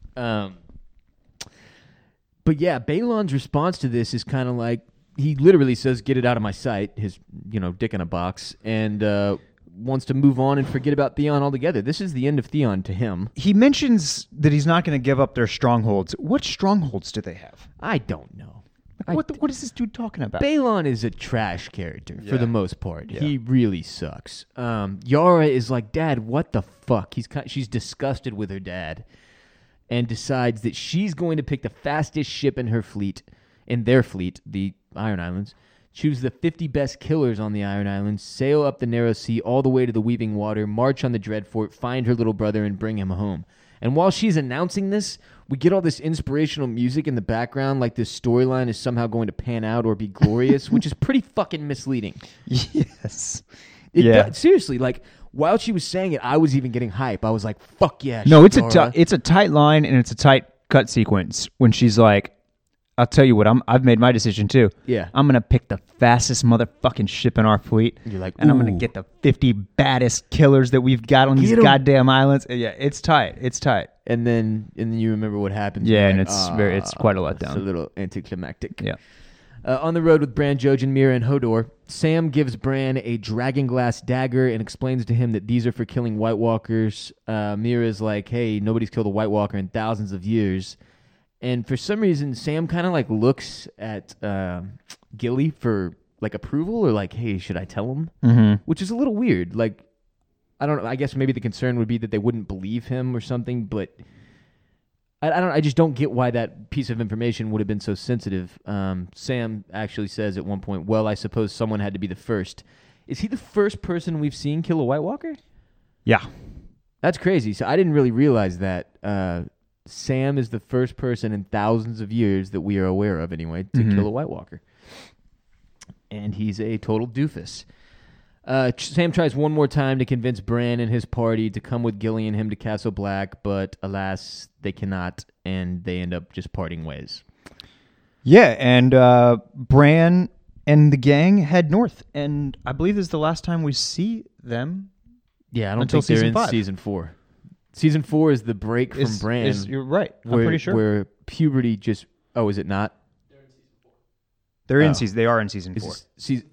But yeah, Balon's response to this is kind of like, he literally says, get it out of my sight, his, dick in a box, and wants to move on and forget about Theon altogether. This is the end of Theon to him. He mentions that he's not going to give up their strongholds. What strongholds do they have? I don't know. What is this dude talking about? Balon is a trash character for the most part. Yeah. He really sucks. Yara is like, Dad, what the fuck? She's disgusted with her dad and decides that she's going to pick the fastest ship in their fleet, the Iron Islands, choose the 50 best killers on the Iron Islands, sail up the narrow sea all the way to the Weaving Water, march on the Dreadfort, find her little brother, and bring him home. And while she's announcing this, we get all this inspirational music in the background, like this storyline is somehow going to pan out or be glorious, which is pretty fucking misleading. Yes. Seriously, like, while she was saying it, I was even getting hype. I was like, fuck yeah. No, it's a tight line, and it's a tight cut sequence when she's like, I'll tell you what, I've made my decision too. Yeah. I'm going to pick the fastest motherfucking ship in our fleet. You're like, and I'm going ooh. to get the 50 baddest killers that we've got on these 'em. goddamn islands. Yeah, it's tight. It's tight. And then you remember what happens. Yeah, You're and like, it's quite a It's a letdown. little anticlimactic. Yeah. On the road with Bran, Jojen, Mira, and Hodor, Sam gives Bran a dragonglass dagger and explains to him that these are for killing White Walkers. Mira's like, hey, nobody's killed a White Walker in thousands of years. And for some reason, Sam kind of like looks at Gilly for like approval or like, hey, should I tell him? Mm-hmm. Which is a little weird. Like, I don't know. I guess maybe the concern would be that they wouldn't believe him or something, but I just don't get why that piece of information would have been so sensitive. Sam actually says at one point, well, I suppose someone had to be the first. Is he the first person we've seen kill a White Walker? Yeah. That's crazy. So I didn't really realize that. Sam is the first person in thousands of years that we are aware of, anyway, to kill a White Walker. And he's a total doofus. Sam tries one more time to convince Bran and his party to come with Gilly and him to Castle Black, but alas, they cannot, and they end up just parting ways. Yeah, and Bran and the gang head north, and I believe this is the last time we see them. Yeah, I don't until think they're season in 5. Season 4. Season 4 is the break from Bran. You're right. I'm where, pretty sure. Where puberty just... Oh, is it not? They're in Oh. season. They are in season 4. Season...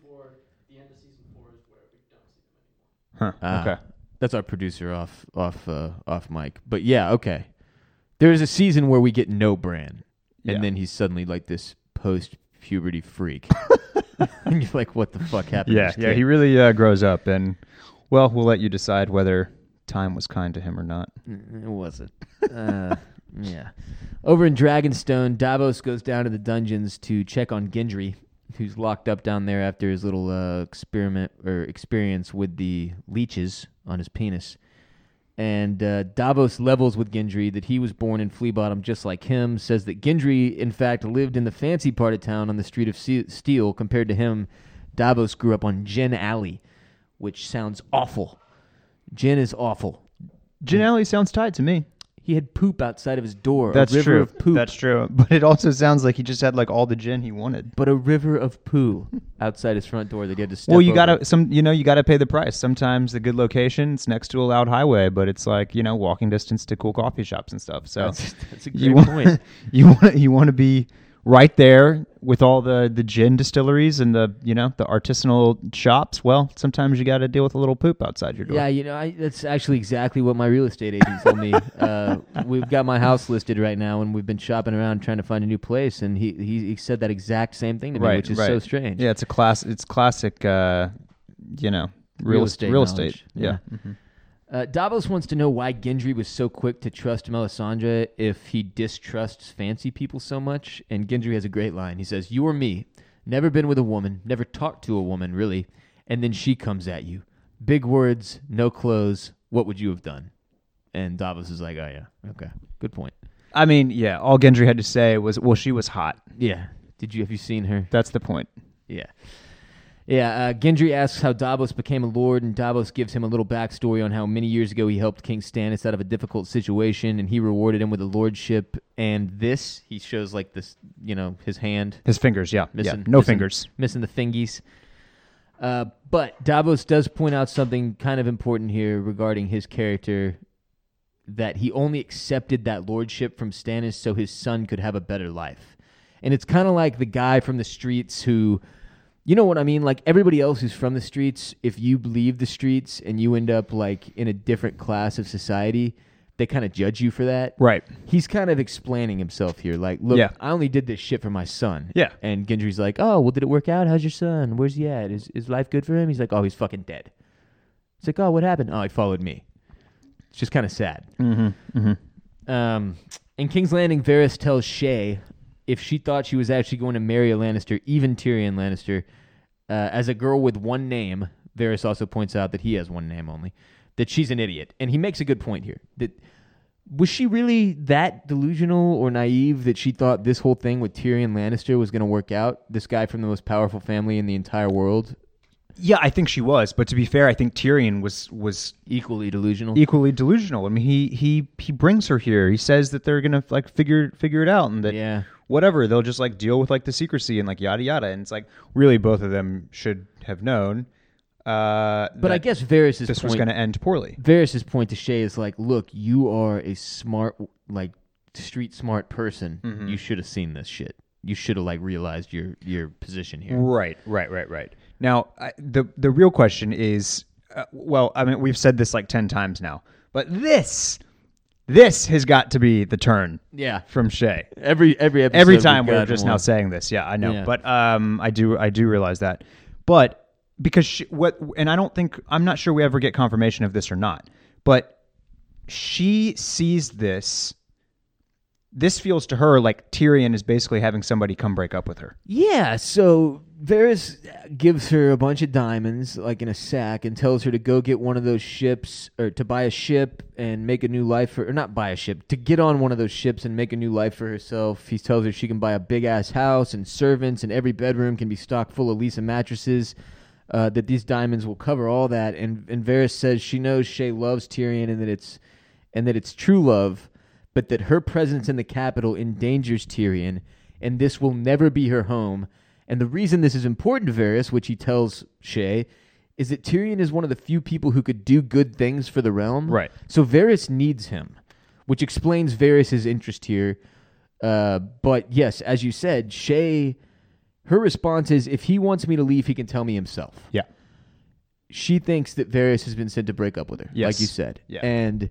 Huh. Okay. That's our producer off mic. But yeah, okay. There's a season where we get no Bran, and Yeah. then he's suddenly like this post-puberty freak. And you're like, what the fuck happened? to Yeah, this yeah. kid? He really grows up, and well, we'll let you decide whether time was kind to him or not. It wasn't. Yeah. Over in Dragonstone, Davos goes down to the dungeons to check on Gendry, who's locked up down there after his little experience with the leeches on his penis. And Davos levels with Gendry that he was born in Flea Bottom just like him, says that Gendry, in fact, lived in the fancy part of town on the Street of Steel. Compared to him, Davos grew up on Gin Alley, which sounds awful. Gin is awful. Gin Alley sounds tight to me. He had poop outside of his door. That's a river true. of poop. That's true. But it also sounds like he just had like all the gin he wanted. But a river of poo outside his front door that he had to step Well, you over. gotta pay the price. Sometimes the good location it's next to a loud highway, but it's like walking distance to cool coffee shops and stuff. So That's a great point. You want to be right there with all the gin distilleries and the artisanal shops. Well, sometimes you got to deal with a little poop outside your door. Yeah, that's actually exactly what my real estate agent told me. We've got my house listed right now, and we've been shopping around trying to find a new place, and he said that exact same thing to me, which is so strange. Yeah, it's classic. Real estate. knowledge. Yeah. Davos wants to know why Gendry was so quick to trust Melisandre if he distrusts fancy people so much. And Gendry has a great line. He says, "You or me, never been with a woman, never talked to a woman, really. And then she comes at you. Big words, no clothes. What would you have done?" And Davos is like, "Oh, yeah. Okay. Good point." I mean, yeah, all Gendry had to say was, well, she was hot. Yeah. Have you seen her? That's the point. Yeah. Yeah, Gendry asks how Davos became a lord, and Davos gives him a little backstory on how many years ago he helped King Stannis out of a difficult situation, and he rewarded him with a lordship. And this, he shows like this, his hand. His fingers, yeah. Missing, No fingers. Missing the fingies. But Davos does point out something kind of important here regarding his character, that he only accepted that lordship from Stannis so his son could have a better life. And it's kind of like the guy from the streets who... You know what I mean? Like everybody else who's from the streets, if you leave the streets and you end up like in a different class of society, they kind of judge you for that. Right. He's kind of explaining himself here. Like, look, Yeah. I only did this shit for my son. Yeah. And Gendry's like, oh, well, did it work out? How's your son? Where's he at? Is life good for him? He's like, oh, he's fucking dead. It's like, oh, what happened? Oh, he followed me. It's just kind of sad. In King's Landing, Varys tells Shay if she thought she was actually going to marry a Lannister, even Tyrion Lannister, as a girl with one name, Varys also points out that he has one name only, that she's an idiot. And he makes a good point here. That was she really that delusional or naive that she thought this whole thing with Tyrion Lannister was going to work out? This guy from the most powerful family in the entire world? Yeah, I think she was. But to be fair, I think Tyrion was Equally delusional. I mean, he brings her here. He says that they're gonna like figure it out, and that whatever, they'll just like deal with like the secrecy and like yada yada. And it's like really both of them should have known. But I guess Varys' this was going to end poorly. Varys' point to Shay is like, look, you are a smart, like street smart person. Mm-hmm. You should have seen this shit. You should have like realized your position here. Right. Now, the real question is, well, I mean, we've said this like 10 times now, but this has got to be the turn. Yeah. From Shay. Every episode. Every time we're just now saying this. Yeah, I know. Yeah. But I do realize that. But because I'm not sure we ever get confirmation of this or not, but she sees this. This feels to her like Tyrion is basically having somebody come break up with her. Yeah, so Varys gives her a bunch of diamonds, like in a sack, and tells her to go get one of those ships, or to buy a ship and make a new life for, or not buy a ship, to get on one of those ships and make a new life for herself. He tells her she can buy a big-ass house and servants, and every bedroom can be stocked full of Lisa mattresses, that these diamonds will cover all that. And Varys says she knows Shay loves Tyrion and that it's true love, but that her presence in the capital endangers Tyrion, and this will never be her home. And the reason this is important to Varys, which he tells Shay, is that Tyrion is one of the few people who could do good things for the realm. Right. So Varys needs him, which explains Varys' interest here. But yes, as you said, Shay, her response is, if he wants me to leave, he can tell me himself. Yeah. She thinks that Varys has been sent to break up with her, like you said. Yeah. And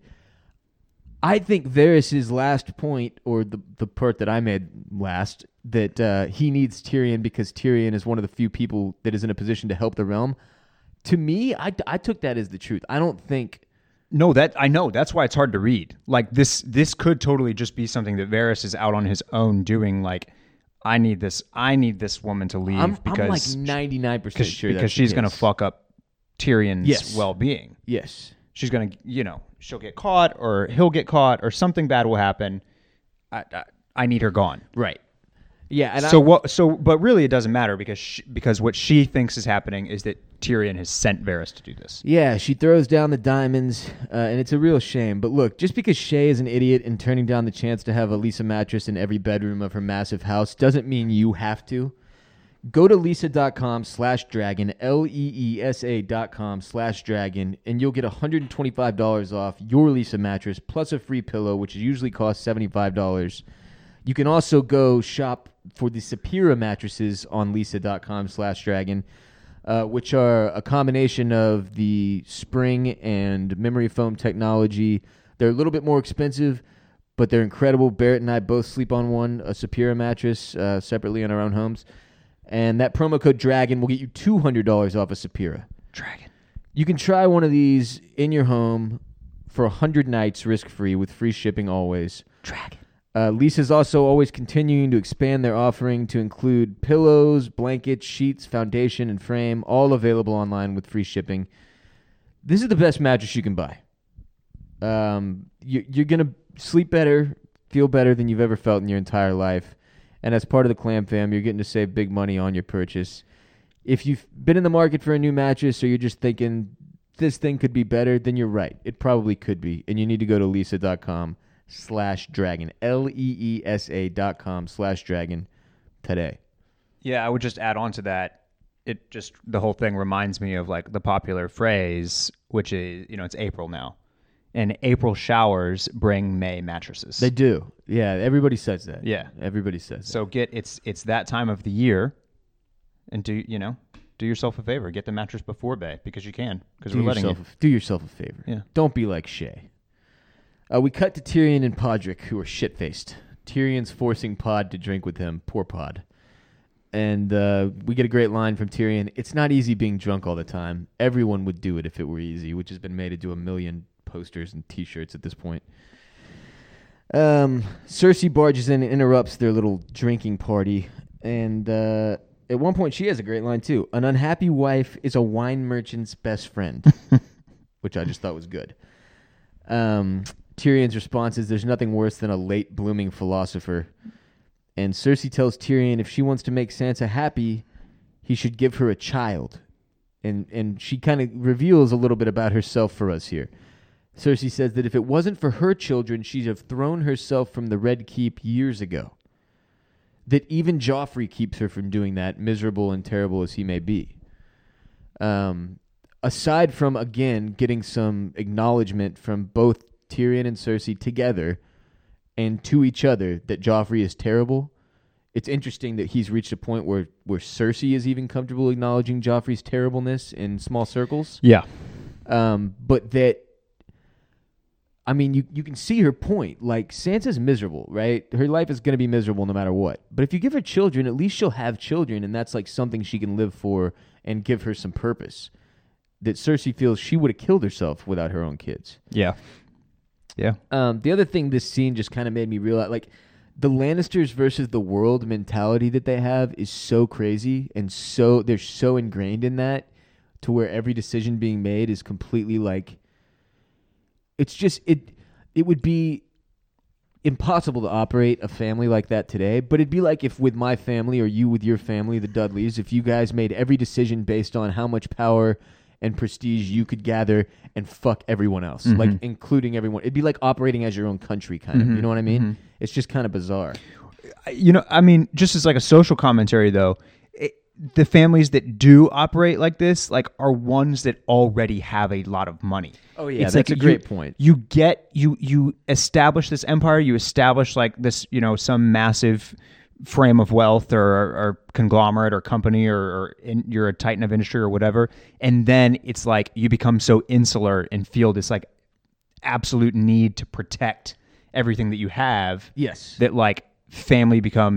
I think Varys' last point, or the part that I made last, that he needs Tyrion because Tyrion is one of the few people that is in a position to help the realm. To me, I took that as the truth. I don't think... No, that I know. That's why it's hard to read. Like, this could totally just be something that Varys is out on his own doing, like, I need this woman to leave because... I'm like 99% sure because she's going to fuck up Tyrion's well-being. Yes. She's going to, she'll get caught or he'll get caught or something bad will happen. I need her gone. Right. Yeah. And but really it doesn't matter because what she thinks is happening is that Tyrion has sent Varys to do this. Yeah, she throws down the diamonds, and it's a real shame. But look, just because Shay is an idiot and turning down the chance to have a Lisa mattress in every bedroom of her massive house doesn't mean you have to. Go to Leesa.com/dragon, Leesa.com/dragon, and you'll get $125 off your Lisa mattress plus a free pillow, which usually costs $75. You can also go shop for the Sapira mattresses on Leesa.com/dragon, which are a combination of the spring and memory foam technology. They're a little bit more expensive, but they're incredible. Barrett and I both sleep on one, a Sapira mattress, separately in our own homes. And that promo code DRAGON will get you $200 off of Sapira. Dragon. You can try one of these in your home for 100 nights risk-free with free shipping always. Dragon. Lisa's also always continuing to expand their offering to include pillows, blankets, sheets, foundation, and frame, all available online with free shipping. This is the best mattress you can buy. You're going to sleep better, feel better than you've ever felt in your entire life. And as part of the Clam Fam, you're getting to save big money on your purchase. If you've been in the market for a new mattress or you're just thinking this thing could be better, then you're right. It probably could be. And you need to go to Leesa.com/dragon, Leesa.com/dragon today. Yeah, I would just add on to that. The whole thing reminds me of like the popular phrase, which is, it's April now. And April showers bring May mattresses. They do. Yeah, everybody says that. Yeah. Everybody says so that. It's that time of the year, and do yourself a favor. Get the mattress before May because you can. Because we're letting you. Do yourself a favor. Yeah. Don't be like Shay. We cut to Tyrion and Podrick, who are shit-faced. Tyrion's forcing Pod to drink with him. Poor Pod. And we get a great line from Tyrion. It's not easy being drunk all the time. Everyone would do it if it were easy, which has been made into a million posters and T-shirts at this point. Cersei barges in and interrupts their little drinking party, and at one point she has a great line too. An unhappy wife is a wine merchant's best friend, which I just thought was good. Tyrion's response is, "There's nothing worse than a late blooming philosopher." And Cersei tells Tyrion if she wants to make Sansa happy, he should give her a child. And she kind of reveals a little bit about herself for us here. Cersei says that if it wasn't for her children, she'd have thrown herself from the Red Keep years ago. That even Joffrey keeps her from doing that, miserable and terrible as he may be. Aside from, again, getting some acknowledgement from both Tyrion and Cersei together and to each other that Joffrey is terrible, it's interesting that he's reached a point where Cersei is even comfortable acknowledging Joffrey's terribleness in small circles. Yeah. But that, I mean, you can see her point. Like, Sansa's miserable, right? Her life is going to be miserable no matter what. But if you give her children, at least she'll have children, and that's like something she can live for and give her some purpose. That Cersei feels she would have killed herself without her own kids. Yeah. Yeah. The other thing this scene just kind of made me realize, like, the Lannisters versus the world mentality that they have is so crazy, and they're so ingrained in that to where every decision being made is completely like, it's just, it would be impossible to operate a family like that today, but it'd be like if with my family or you with your family, the Dudleys, if you guys made every decision based on how much power and prestige you could gather and fuck everyone else, like including everyone. It'd be like operating as your own country, kind of. You know what I mean? It's just kind of bizarre. You know, I mean, just as like a social commentary, though, the families that do operate like this, like, are ones that already have a lot of money. Oh yeah, it's that's like a great point. You establish this empire, you establish like this, you know, some massive frame of wealth or conglomerate or company or you're a titan of industry or whatever, and then it's like you become so insular and feel this like absolute need to protect everything that you have. Yes, that like family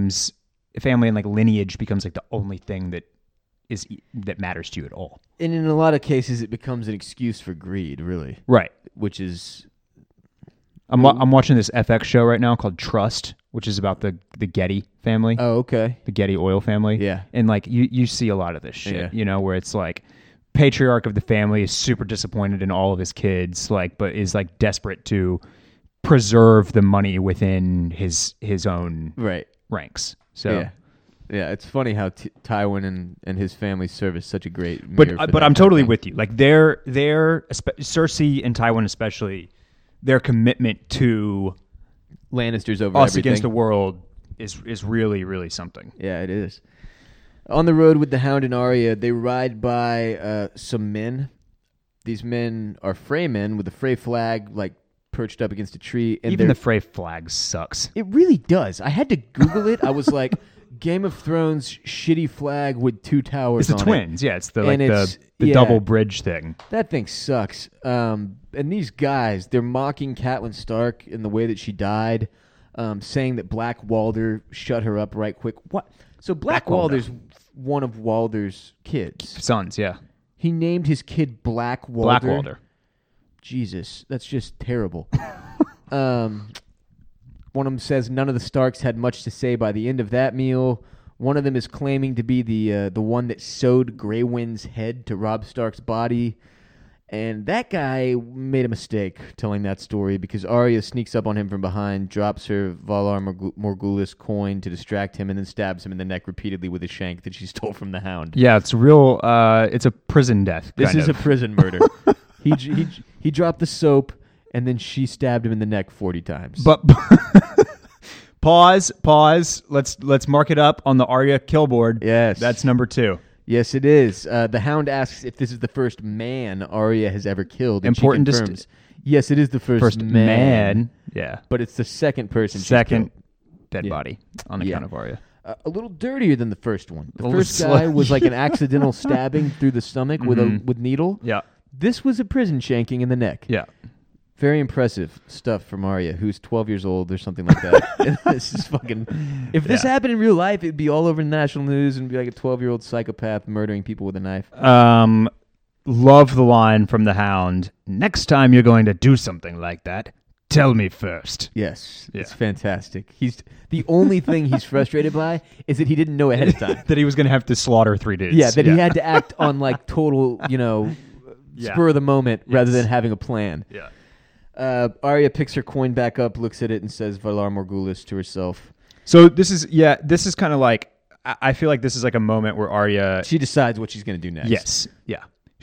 and like lineage becomes like the only thing that matters to you at all. And in a lot of cases, it becomes an excuse for greed, really. Right. Which is, I'm watching this FX show right now called Trust, which is about the Getty family. Oh, okay. The Getty oil family. Yeah. And like you see a lot of this shit, you know, where it's like patriarch of the family is super disappointed in all of his kids, like, but is like desperate to preserve the money within his own ranks. So yeah, it's funny how Tywin and his family serve as such a great mirror. But I'm totally with you. Like their Cersei and Tywin especially, their commitment to Lannisters over us everything against the world is really, really something. Yeah, it is. On the road with the Hound and Arya, they ride by some men. These men are Frey men with a Frey flag, like, perched up against a tree. And even the Frey flag sucks. It really does. I had to Google it. I was like, Game of Thrones shitty flag with two towers on it. It's the twins. Yeah, it's the double bridge thing. That thing sucks. And these guys, they're mocking Catelyn Stark in the way that she died, saying that Black Walder shut her up right quick. What? So Black Walder's one of Walder's kids. Sons, yeah. He named his kid Black Walder. Black Walder. Jesus, that's just terrible. One of them says none of the Starks had much to say by the end of that meal. One of them is claiming to be the one that sewed Grey Wind's head to Robb Stark's body. And that guy made a mistake telling that story because Arya sneaks up on him from behind, drops her Valar Morghulis coin to distract him, and then stabs him in the neck repeatedly with a shank that she stole from the Hound. Yeah, it's real. It's a prison death. This is a prison murder. He dropped the soap, and then she stabbed him in the neck 40 times. But pause. Let's mark it up on the Arya kill board. Yes, that's number 2. Yes, it is. The Hound asks if this is the first man Arya has ever killed. And important. She confirms, yes, it is the first man. Yeah, but it's the second person. Second dead body on account of Arya. A little dirtier than the first one. The first guy was like an accidental stabbing through the stomach with needle. Yeah. This was a prison shanking in the neck. Yeah. Very impressive stuff from Arya, who's 12 years old or something like that. This is fucking... If this happened in real life, it'd be all over the national news and be like a 12-year-old psychopath murdering people with a knife. Love the line from the Hound. Next time you're going to do something like that, tell me first. Yes, it's fantastic. He's the only thing he's frustrated by is that he didn't know ahead of time. That he was going to have to slaughter 3 dudes. Yeah, that he had to act on like total, spur of the moment rather than having a plan. Yeah. Arya picks her coin back up, looks at it, and says Valar Morghulis to herself. So this is kind of like, I feel like this is like a moment where Arya... She decides what she's going to do next. Yes, yeah.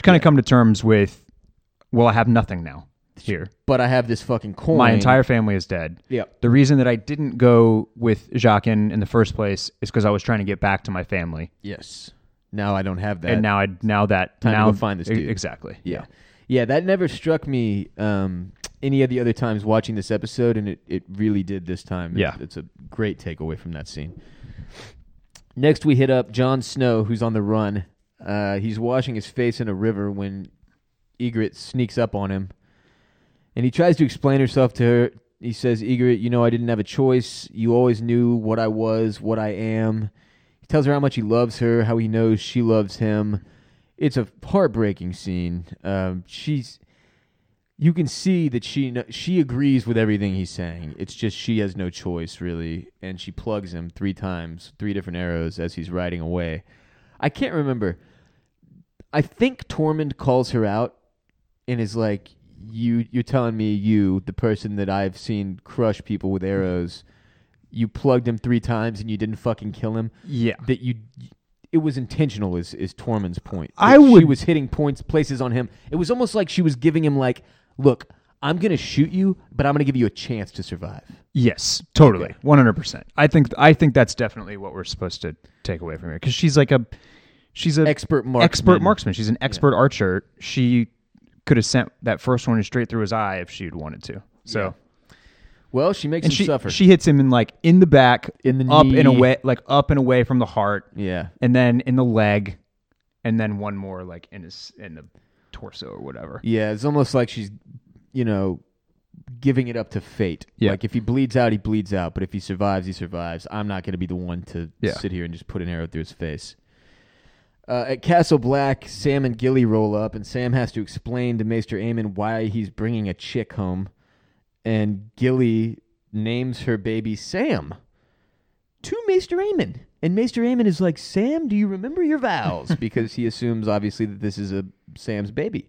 kind of come to terms with, well, I have nothing now here. But I have this fucking coin. My entire family is dead. Yep. The reason that I didn't go with Jaqen in the first place is because I was trying to get back to my family. Yes. Now I don't have that. And now Time to go find this dude. Exactly. Yeah. Yeah, that never struck me any of the other times watching this episode, and it really did this time. Yeah. It's a great takeaway from that scene. Next, we hit up Jon Snow, who's on the run. He's washing his face in a river when Ygritte sneaks up on him. And he tries to explain herself to her. He says, Ygritte, I didn't have a choice. You always knew what I was, what I am. He tells her how much he loves her, how he knows she loves him. It's a heartbreaking scene. You can see that she agrees with everything he's saying. It's just she has no choice, really. And she plugs him 3 times, 3 different arrows as he's riding away. I can't remember. I think Tormund calls her out and is like, You're telling me the person that I've seen crush people with arrows, you plugged him 3 times and you didn't fucking kill him? Yeah. That it was intentional is Tormund's point. She was hitting places on him. It was almost like she was giving him like, look, I'm going to shoot you, but I'm going to give you a chance to survive. Yes, totally. Okay. 100%. I think that's definitely what we're supposed to take away from her, because she's an expert marksman. She's an expert archer. She could have sent that first one straight through his eye if she'd wanted to. So, yeah. Well, she makes him suffer. She hits him in the back, in the up knee. up and away from the heart. Yeah, and then in the leg, and then one more like in the torso or whatever. Yeah, it's almost like she's, giving it up to fate. Yeah. Like if he bleeds out, he bleeds out. But if he survives, he survives. I'm not going to be the one to sit here and just put an arrow through his face. At Castle Black, Sam and Gilly roll up, and Sam has to explain to Maester Aemon why he's bringing a chick home. And Gilly names her baby Sam to Maester Aemon. And Maester Aemon is like, Sam, do you remember your vows? Because he assumes, obviously, that this is Sam's baby.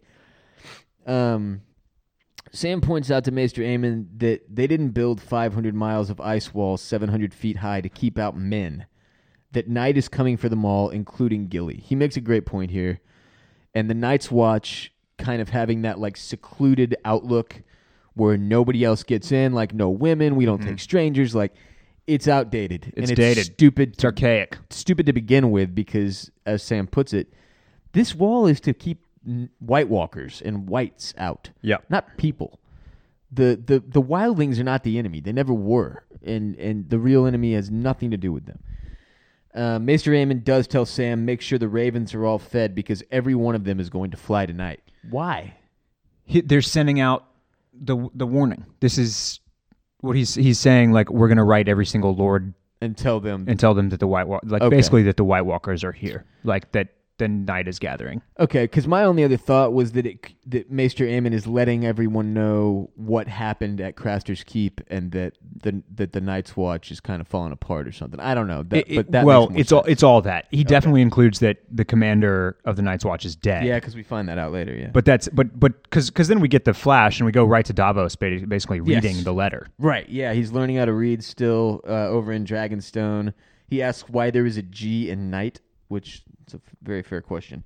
Sam points out to Maester Aemon that they didn't build 500 miles of ice walls 700 feet high to keep out men. That night is coming for them all, including Gilly. He makes a great point here. And the Night's Watch kind of having that like secluded outlook where nobody else gets in, like no women, we don't take strangers, like it's outdated. It's and dated. Stupid. It's archaic. Stupid to begin with because, as Sam puts it, this wall is to keep White Walkers and whites out. Yeah. Not people. The wildlings are not the enemy. They never were. And the real enemy has nothing to do with them. Maester Aemon does tell Sam, make sure the ravens are all fed because every one of them is going to fly tonight. Why? They're sending out the warning. This is what he's saying, like, we're going to write every single lord and tell them that the basically that the White Walkers are here, like that the night is gathering. Okay, because my only other thought was that Maester Aemon is letting everyone know what happened at Craster's Keep and that the Night's Watch is kind of falling apart or something. I don't know. It's all that. He definitely includes that the commander of the Night's Watch is dead. Yeah, because we find that out later. Yeah, but because then we get the flash and we go right to Davos, basically reading the letter. Right. Yeah, he's learning how to read still over in Dragonstone. He asks why there is a G in night, which is a very fair question.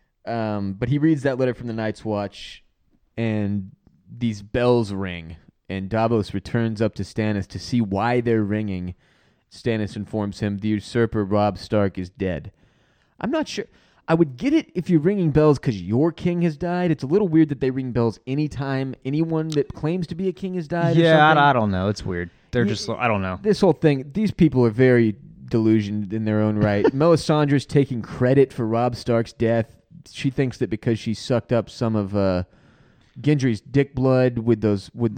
But he reads that letter from the Night's Watch, and these bells ring, and Davos returns up to Stannis to see why they're ringing. Stannis informs him the usurper Robb Stark is dead. I'm not sure. I would get it if you're ringing bells because your king has died. It's a little weird that they ring bells anytime anyone that claims to be a king has died. Yeah, I don't know. It's weird. They're just, I don't know. This whole thing, these people are very delusioned in their own right. Melisandre's taking credit for Robb Stark's death. She thinks that because she sucked up some of Gendry's dick blood with a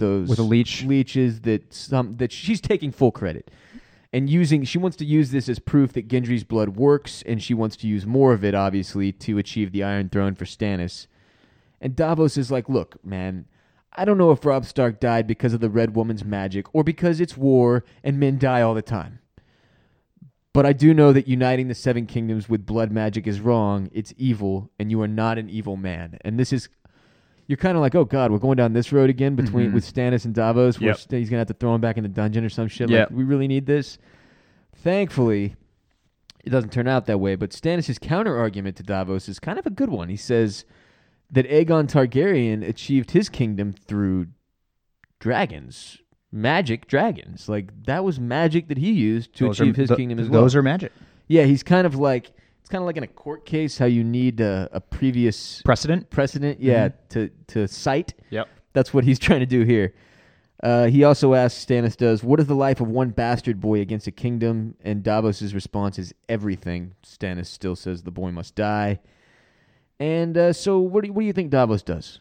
leeches that she's taking full credit. And she wants to use this as proof that Gendry's blood works, and she wants to use more of it, obviously, to achieve the Iron Throne for Stannis. And Davos is like, look, man, I don't know if Robb Stark died because of the Red Woman's magic or because it's war and men die all the time. But I do know that uniting the Seven Kingdoms with blood magic is wrong, it's evil, and you are not an evil man. And this is... You're kind of like, oh, God, we're going down this road again with Stannis and Davos. Where he's going to have to throw him back in the dungeon or some shit. Like, we really need this. Thankfully, it doesn't turn out that way. But Stannis' counter-argument to Davos is kind of a good one. He says, that Aegon Targaryen achieved his kingdom through dragons, magic dragons. Like that was magic that he used to achieve his kingdom as well. Those are magic. Yeah, he's kind of like in a court case how you need a previous Precedent. Yeah, to cite. Yep. That's what he's trying to do here. He also asks, Stannis does, what is the life of one bastard boy against a kingdom? And Davos' response is everything. Stannis still says the boy must die. And so what do you think Davos does?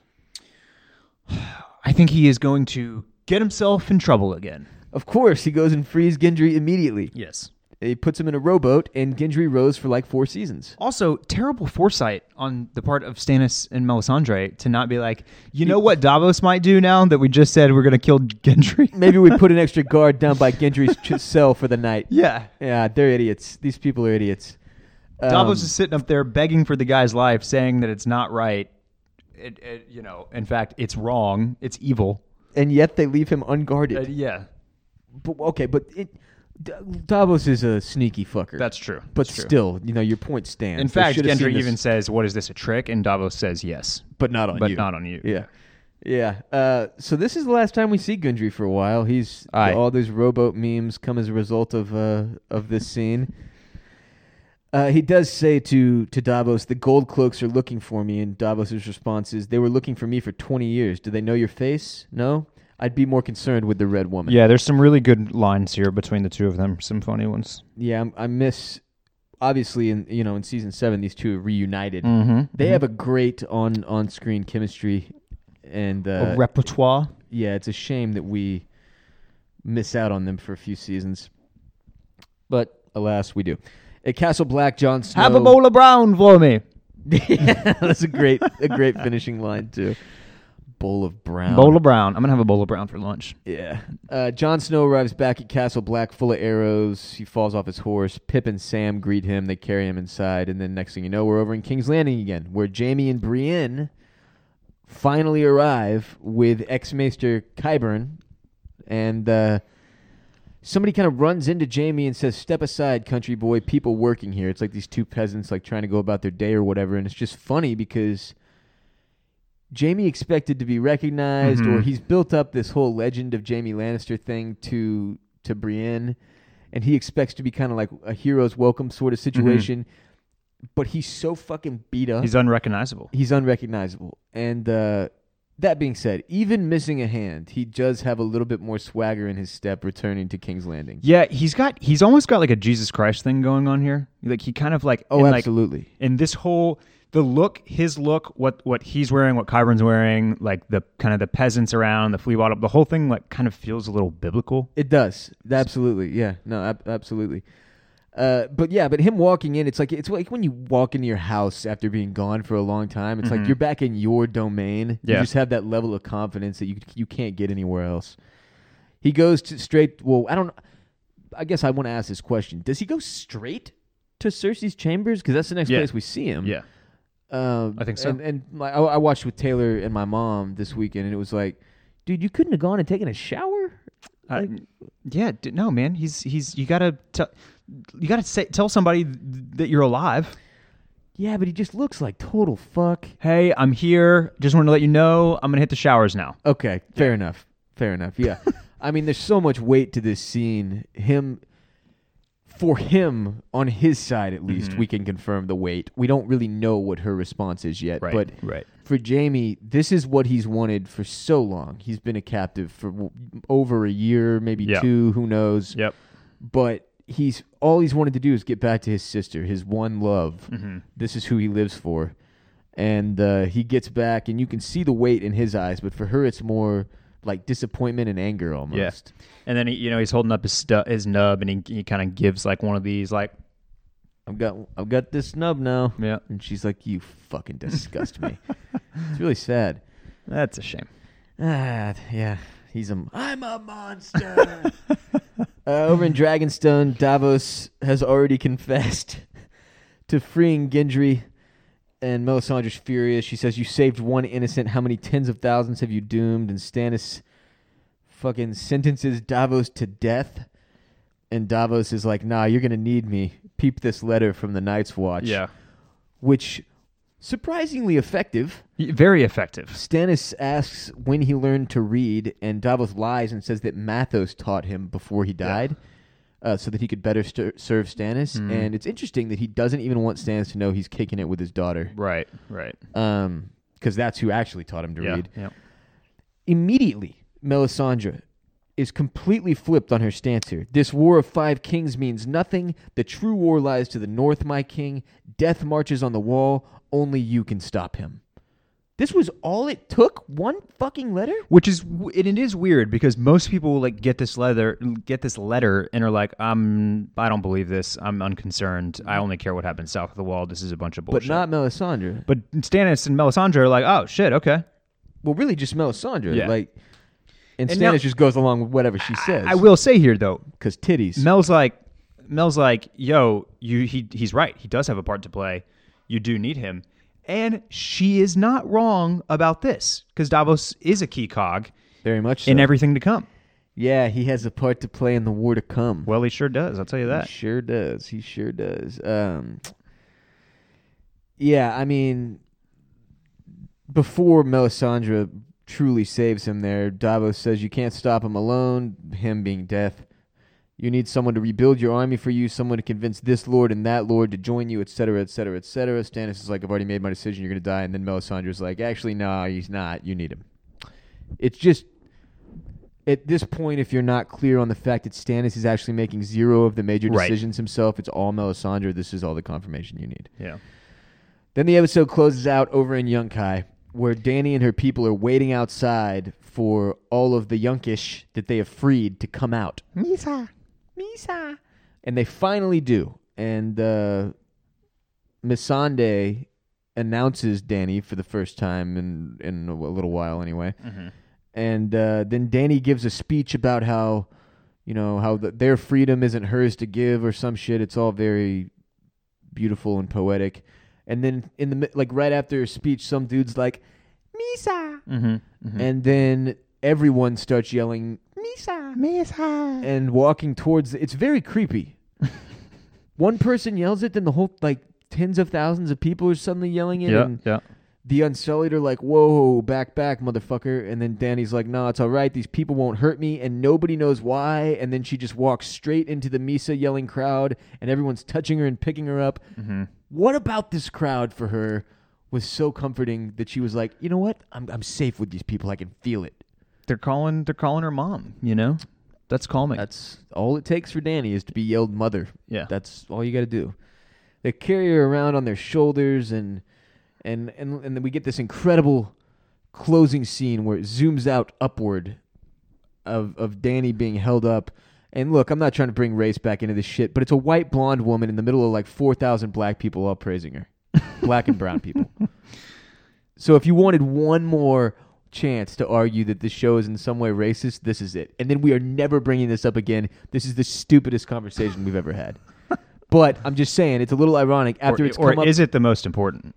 I think he is going to get himself in trouble again. Of course, he goes and frees Gendry immediately. Yes. He puts him in a rowboat, and Gendry rows for like 4 seasons. Also, terrible foresight on the part of Stannis and Melisandre to not be like, you know what Davos might do now that we just said we're going to kill Gendry? Maybe we put an extra guard down by Gendry's cell for the night. Yeah. Yeah, they're idiots. These people are idiots. Davos is sitting up there begging for the guy's life, saying that it's not right. In fact, it's wrong. It's evil. And yet they leave him unguarded. Yeah. But Davos is a sneaky fucker. That's true. But That's true. still, your point stands. In fact, Gendry even says, what is this, a trick? And Davos says yes. But not on you. But not on you. Yeah. Yeah. So this is the last time we see Gendry for a while. All those rowboat memes come as a result of this scene. He does say to Davos, the gold cloaks are looking for me, and Davos' response is, they were looking for me for 20 years. Do they know your face? No? I'd be more concerned with the red woman. Yeah, there's some really good lines here between the two of them, some funny ones. Yeah, I miss, obviously, in Season 7, these two are reunited. Mm-hmm. They have a great on-screen chemistry. And a repertoire. Yeah, it's a shame that we miss out on them for a few seasons. But, alas, we do. At Castle Black, Jon Snow... Have a bowl of brown for me. Yeah, that's a great finishing line, too. Bowl of brown. Bowl of brown. I'm going to have a bowl of brown for lunch. Yeah. Jon Snow arrives back at Castle Black full of arrows. He falls off his horse. Pip and Sam greet him. They carry him inside. And then next thing you know, we're over in King's Landing again, where Jaime and Brienne finally arrive with ex-Maester Qyburn. And somebody kind of runs into Jaime and says, step aside, country boy, people working here. It's like these two peasants like trying to go about their day or whatever. And it's just funny because Jaime expected to be recognized, or he's built up this whole legend of Jaime Lannister thing to Brienne, and he expects to be kind of like a hero's welcome sort of situation, but he's so fucking beat up. He's unrecognizable. And that being said, even missing a hand, he does have a little bit more swagger in his step returning to King's Landing. Yeah, he's almost got like a Jesus Christ thing going on here. Like he kind of like... Oh, absolutely. And this whole... his look, what he's wearing, what Qyburn's wearing, like the kind of the peasants around, the flea bottle, the whole thing like kind of feels a little biblical. It does. Absolutely. Yeah. No, absolutely. But him walking in, it's like when you walk into your house after being gone for a long time, it's like you're back in your domain. Yeah. You just have that level of confidence that you can't get anywhere else. He goes I guess I want to ask this question. Does he go straight to Cersei's chambers? Because that's the next place we see him. Yeah. I think so. And I watched with Taylor and my mom this weekend, and it was like, dude, you couldn't have gone and taken a shower? No, man. You gotta tell somebody that you're alive. Yeah, but he just looks like total fuck. Hey, I'm here. Just want to let you know I'm gonna hit the showers now. Okay, fair enough. Yeah. I mean, there's so much weight to this scene. For him, on his side at least, we can confirm the weight. We don't really know what her response is yet. Right, but right. For Jaime, this is what he's wanted for so long. He's been a captive for over a year, maybe 2, who knows. Yep. But all he's wanted to do is get back to his sister, his one love. This is who he lives for. And he gets back, and you can see the weight in his eyes, but for her it's more like disappointment and anger almost. Yeah. And then he's holding up his nub, and he kind of gives like one of these like, I've got this nub now. Yeah. And she's like, you fucking disgust me. It's really sad. That's a shame. Yeah. I'm a monster. Over in Dragonstone, Davos has already confessed to freeing Gendry, and Melisandre's furious. She says, you saved one innocent. How many tens of thousands have you doomed? And Stannis fucking sentences Davos to death. And Davos is like, nah, you're going to need me. Peep this letter from the Night's Watch. Yeah. Which surprisingly effective. Very effective. Stannis asks when he learned to read, and Davos lies and says that Mathos taught him before he died, so that he could better serve Stannis. And it's interesting that he doesn't even want Stannis to know he's kicking it with his daughter. Right. Because that's who actually taught him to read. Yeah. Immediately, Melisandre is completely flipped on her stance here. This war of 5 kings means nothing. The true war lies to the north, my king. Death marches on the wall. Only you can stop him. This was all it took? One fucking letter? Which is it is weird because most people like get this letter and are like, I don't believe this. I'm unconcerned. I only care what happens south of the wall. This is a bunch of bullshit. But not Melisandre. But Stannis and Melisandre are like, oh shit, okay. Well, really just Melisandre. Yeah. And Stannis now, just goes along with whatever she says. I will say here though, because titties. Mel's like, yo, he's right. He does have a part to play. You do need him. And she is not wrong about this because Davos is a key cog. Very much so. In everything to come. Yeah, he has a part to play in the war to come. Well, he sure does. I'll tell you that. He sure does. Yeah, I mean, before Melisandre truly saves him there, Davos says you can't stop him alone, him being death. You need someone to rebuild your army for you, someone to convince this lord and that lord to join you, etc., etc., etc. Stannis is like, I've already made my decision, you're going to die. And then Melisandre's like, actually, no, he's not. You need him. It's just, at this point, if you're not clear on the fact that Stannis is actually making 0 of the major decisions himself, it's all Melisandre, this is all the confirmation you need. Yeah. Then the episode closes out over in Yunkai, where Dany and her people are waiting outside for all of the Yunkish that they have freed to come out. Misa. And they finally do. And Missandei announces Dany for the first time in a little while anyway. Mm-hmm. And then Dany gives a speech about how, their freedom isn't hers to give or some shit. It's all very beautiful and poetic. And then right after her speech, some dude's like, Misa. Mm-hmm. Mm-hmm. And then everyone starts yelling, Misa. And walking towards it's very creepy. One person yells it, then the whole tens of thousands of people are suddenly yelling it. Yeah. The Unsullied are like, whoa, back, motherfucker. And then Dany's like, no, it's all right. These people won't hurt me. And nobody knows why. And then she just walks straight into the Misa yelling crowd. And everyone's touching her and picking her up. Mm-hmm. What about this crowd for her was so comforting that she was like, you know what? I'm safe with these people. I can feel it. They're calling her mom, That's calming. That's all it takes for Dany is to be yelled mother. Yeah. That's all you got to do. They carry her around on their shoulders and then we get this incredible closing scene where it zooms out upward of Dany being held up. And look, I'm not trying to bring race back into this shit, but it's a white blonde woman in the middle of 4,000 black people all praising her. Black and brown people. So if you wanted one more chance to argue that this show is in some way racist, this is it. And then we are never bringing this up again. This is the stupidest conversation we've ever had. But I'm just saying, it's a little ironic after it's come up. Or is it the most important?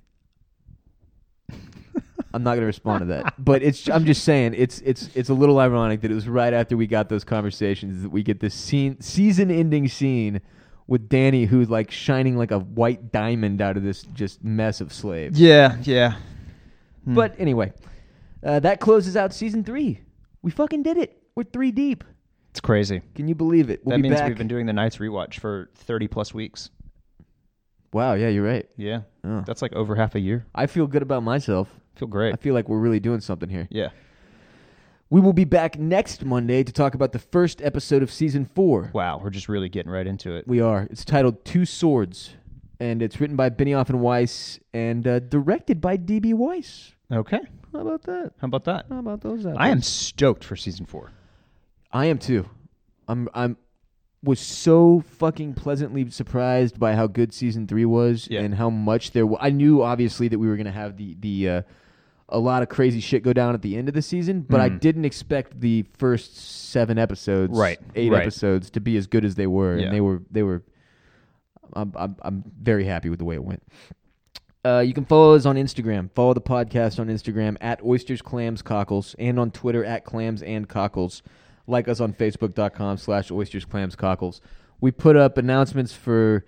I'm not going to respond to that. But I'm just saying, it's a little ironic that it was right after we got those conversations that we get this season-ending scene with Dany who's shining like a white diamond out of this just mess of slaves. Yeah. But anyway, that closes out season 3. We fucking did it. We're 3 deep. It's crazy. Can you believe it? That means we've been doing the Knights rewatch for 30 plus weeks. Wow, yeah, you're right. Yeah. Oh. That's over half a year. I feel good about myself. Feel great. I feel like we're really doing something here. Yeah. We will be back next Monday to talk about the first episode of season 4. Wow, we're just really getting right into it. We are. It's titled Two Swords, and it's written by Benioff and Weiss and directed by D.B. Weiss. Okay. How about that? How about that? How about those apples? I am stoked for season 4. I am too. I'm was so fucking pleasantly surprised by how good season 3 was and how much there was. I knew obviously that we were going to have the a lot of crazy shit go down at the end of the season, but I didn't expect the first 7 episodes, 8 episodes to be as good as they were, and they were. I'm very happy with the way it went. You can follow us on Instagram. Follow the podcast on Instagram at Oysters, Clams, Cockles, and on Twitter at Clams and Cockles. Like us on Facebook.com/Oysters, Clams, Cockles. We put up announcements for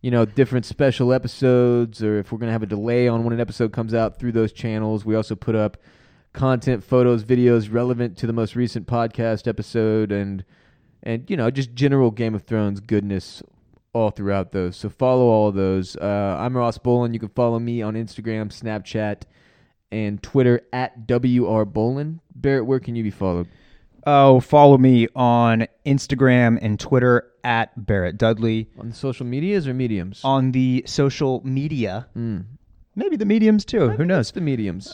different special episodes, or if we're going to have a delay on when an episode comes out through those channels. We also put up content, photos, videos relevant to the most recent podcast episode, and just general Game of Thrones goodness all throughout those. So follow all of those. I'm Ross Bolin. You can follow me on Instagram, Snapchat, and Twitter at WRBolin. Barrett, where can you be followed? Oh, follow me on Instagram and Twitter at Barrett Dudley. On the social medias or mediums? On the social media. Maybe the mediums too. Who knows? The mediums.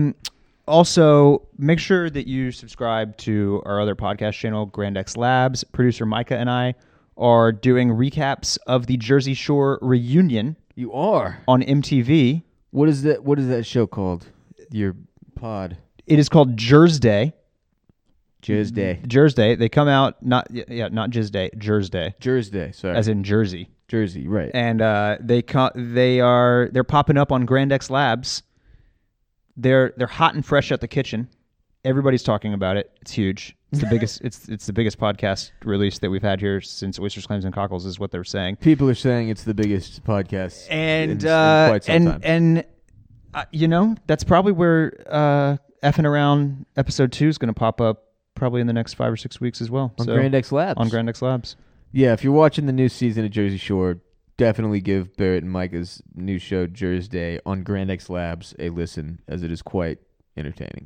Also, make sure that you subscribe to our other podcast channel, Grand X Labs. Producer Micah and I are doing recaps of the Jersey Shore reunion. You are? On MTV. What is that show called? Your pod. It is called Jersday. Jersday. Jersday. They come out not Jersday. Jersday. Jersday. Sorry. As in Jersey. Jersey. Right. And they're popping up on Grand X Labs. They're hot and fresh out the kitchen. Everybody's talking about it. It's huge. It's the biggest. it's the biggest podcast release that we've had here since Oysters, Clams, and Cockles, is what they're saying. People are saying it's the biggest podcast in quite some time. And that's probably where Effing Around episode 2 is going to pop up probably in the next 5 or 6 weeks as well. On Grand X Labs. On Grand X Labs. Yeah, if you're watching the new season of Jersey Shore, definitely give Barrett and Micah's new show, Jersey, on Grand X Labs a listen, as it is quite entertaining.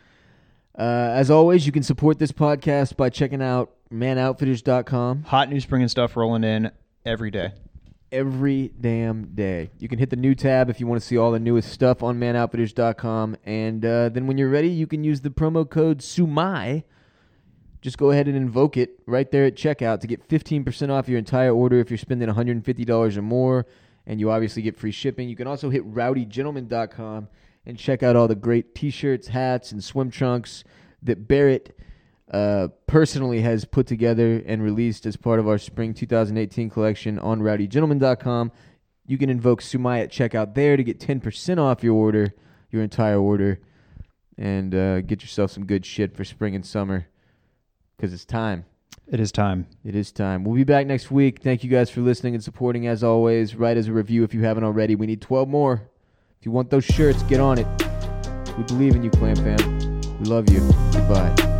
As always, you can support this podcast by checking out manoutfitters.com. Hot new spring and stuff rolling in every day. Every damn day. You can hit the new tab if you want to see all the newest stuff on manoutfitters.com. And then when you're ready, you can use the promo code SUMAI. Just go ahead and invoke it right there at checkout to get 15% off your entire order if you're spending $150 or more. And you obviously get free shipping. You can also hit rowdygentleman.com and check out all the great T-shirts, hats, and swim trunks that Barrett personally has put together and released as part of our spring 2018 collection on rowdygentleman.com. You can invoke Sumai at checkout there to get 10% off your order, your entire order, and get yourself some good shit for spring and summer, because it's time. It is time. It is time. We'll be back next week. Thank you guys for listening and supporting as always. Write us a review if you haven't already. We need 12 more. If you want those shirts, get on it. We believe in you, Clam Fam. We love you. Goodbye.